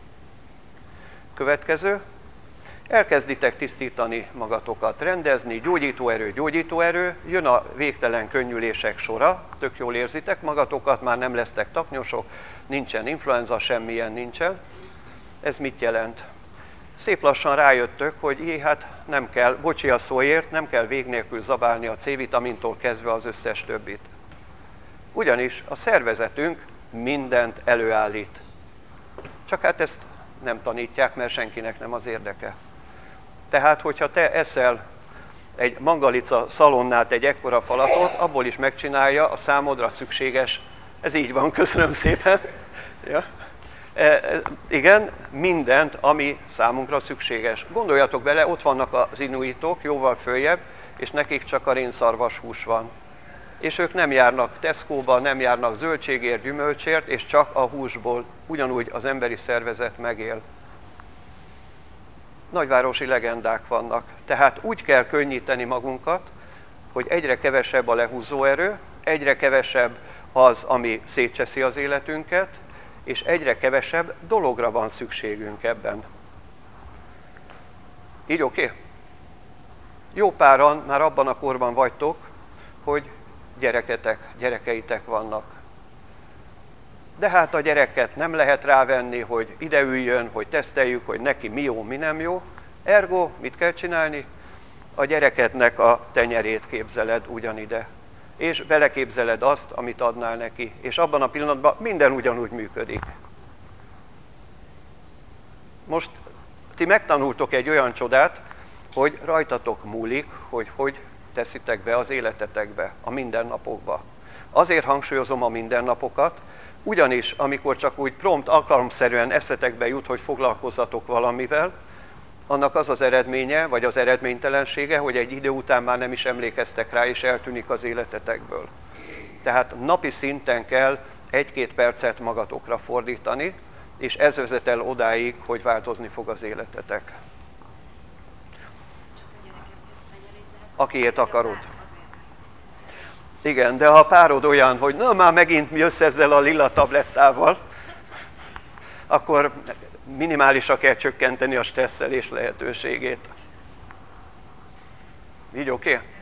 Következő. Elkezditek tisztítani magatokat, rendezni, gyógyítóerő, gyógyítóerő, jön a végtelen könnyülések sora, tök jól érzitek magatokat, már nem lesztek taknyosok, nincsen influenza, semmilyen nincsen. Ez mit jelent? Szép lassan rájöttök, hogy jé, hát nem kell, bocsi a szóért, nem kell vég nélkül zabálni a C-vitamintól kezdve az összes többit. Ugyanis a szervezetünk mindent előállít. Csak hát ezt nem tanítják, mert senkinek nem az érdeke. Tehát, hogyha te eszel egy mangalica szalonnát, egy ekkora falatot, abból is megcsinálja a számodra szükséges, ez így van, köszönöm szépen. Ja. E, e, igen, mindent, ami számunkra szükséges. Gondoljatok bele, ott vannak az inuitok, jóval följebb, és nekik csak a rénszarvashús van. És ők nem járnak Tesco-ba, nem járnak zöldségért, gyümölcsért, és csak a húsból ugyanúgy az emberi szervezet megél. Nagyvárosi legendák vannak. Tehát úgy kell könnyíteni magunkat, hogy egyre kevesebb a lehúzóerő, egyre kevesebb az, ami szétcseszi az életünket, és egyre kevesebb dologra van szükségünk ebben. Így oké? Okay? Jó páran már abban a korban vagytok, hogy gyereketek, gyerekeitek vannak. De hát a gyereket nem lehet rávenni, hogy ide üljön, hogy teszteljük, hogy neki mi jó, mi nem jó. Ergo, mit kell csinálni? A gyerekednek a tenyerét képzeled ugyanide. És beleképzeled azt, amit adnál neki. És abban a pillanatban minden ugyanúgy működik. Most ti megtanultok egy olyan csodát, hogy rajtatok múlik, hogy hogy teszitek be az életetekbe, a mindennapokba. Azért hangsúlyozom a mindennapokat, ugyanis amikor csak úgy prompt, alkalomszerűen eszetekbe jut, hogy foglalkozzatok valamivel, annak az az eredménye, vagy az eredménytelensége, hogy egy idő után már nem is emlékeztek rá, és eltűnik az életetekből. Tehát napi szinten kell egy-két percet magatokra fordítani, és ez vezet el odáig, hogy változni fog az életetek. Akiért akarod. Igen, de ha a párod olyan, hogy na már megint jössz ezzel a lila tablettával, akkor minimálisra kell csökkenteni a stresszelés lehetőségét. Így oké? Okay?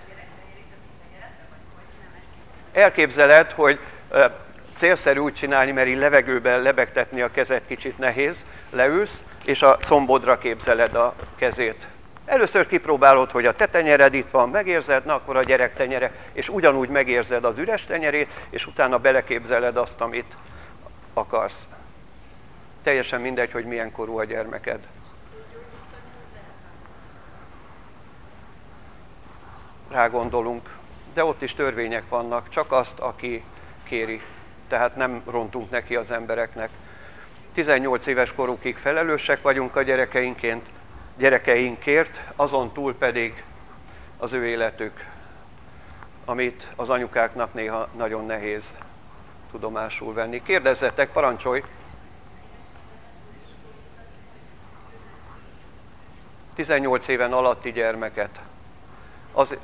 Elképzeled, hogy célszerű úgy csinálni, mert így levegőben lebegtetni a kezed kicsit nehéz, leülsz, és a combodra képzeled a kezét. Először kipróbálod, hogy a te tenyered itt van, megérzed, na akkor a gyerek tenyere, és ugyanúgy megérzed az üres tenyerét, és utána beleképzeled azt, amit akarsz. Teljesen mindegy, hogy milyen korú a gyermeked. Rágondolunk, de ott is törvények vannak, csak azt, aki kéri. Tehát nem rontunk neki az embereknek. tizennyolc éves korukig felelősek vagyunk a gyerekeinként, gyerekeinkért, azon túl pedig az ő életük, amit az anyukáknak néha nagyon nehéz tudomásul venni. Kérdezzetek, parancsolj! tizennyolc éven alatti gyermeket. Az...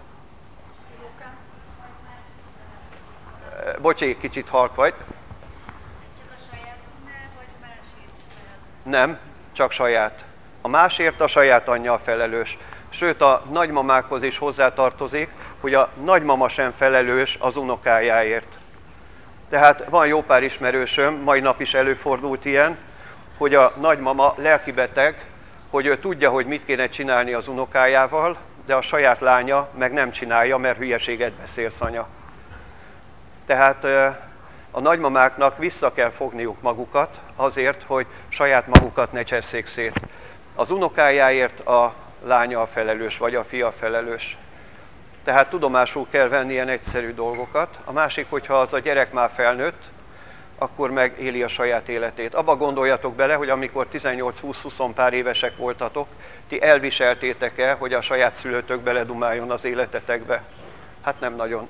Bocsi, kicsit halk vagy. Csak a sajátunknál, vagy másért is lehet? Nem, csak saját. A másért a saját anyja a felelős. Sőt, a nagymamákhoz is hozzátartozik, hogy a nagymama sem felelős az unokájáért. Tehát van jó pár ismerősöm, mai nap is előfordult ilyen, hogy a nagymama lelkibeteg, hogy ő tudja, hogy mit kéne csinálni az unokájával, de a saját lánya meg nem csinálja, mert hülyeséget beszélsz, anya. Tehát a nagymamáknak vissza kell fogniuk magukat azért, hogy saját magukat ne csesszék szét. Az unokájáért a lánya a felelős, vagy a fia felelős. Tehát tudomásul kell venni ilyen egyszerű dolgokat. A másik, hogyha az a gyerek már felnőtt, akkor meg éli a saját életét. Abba gondoljatok bele, hogy amikor tizennyolc-húsz-húsz pár évesek voltatok, ti elviseltétek-e, hogy a saját szülőtök beledumáljon az életetekbe? Hát nem nagyon.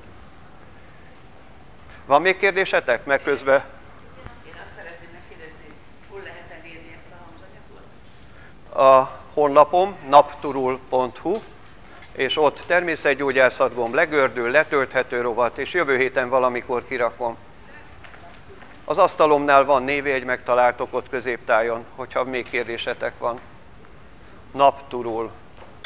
Van még kérdésetek? Meg közben... Én azt szeretném megkérdezni, hol lehet elérni ezt a hangzanyagot? A honlapom napturul pont hu, és ott természetgyógyászat gomb, legördül, letölthető rovat, és jövő héten valamikor kirakom. Az asztalomnál van névjegy, megtaláltok ott középtájon, hogyha még kérdésetek van. Napturul.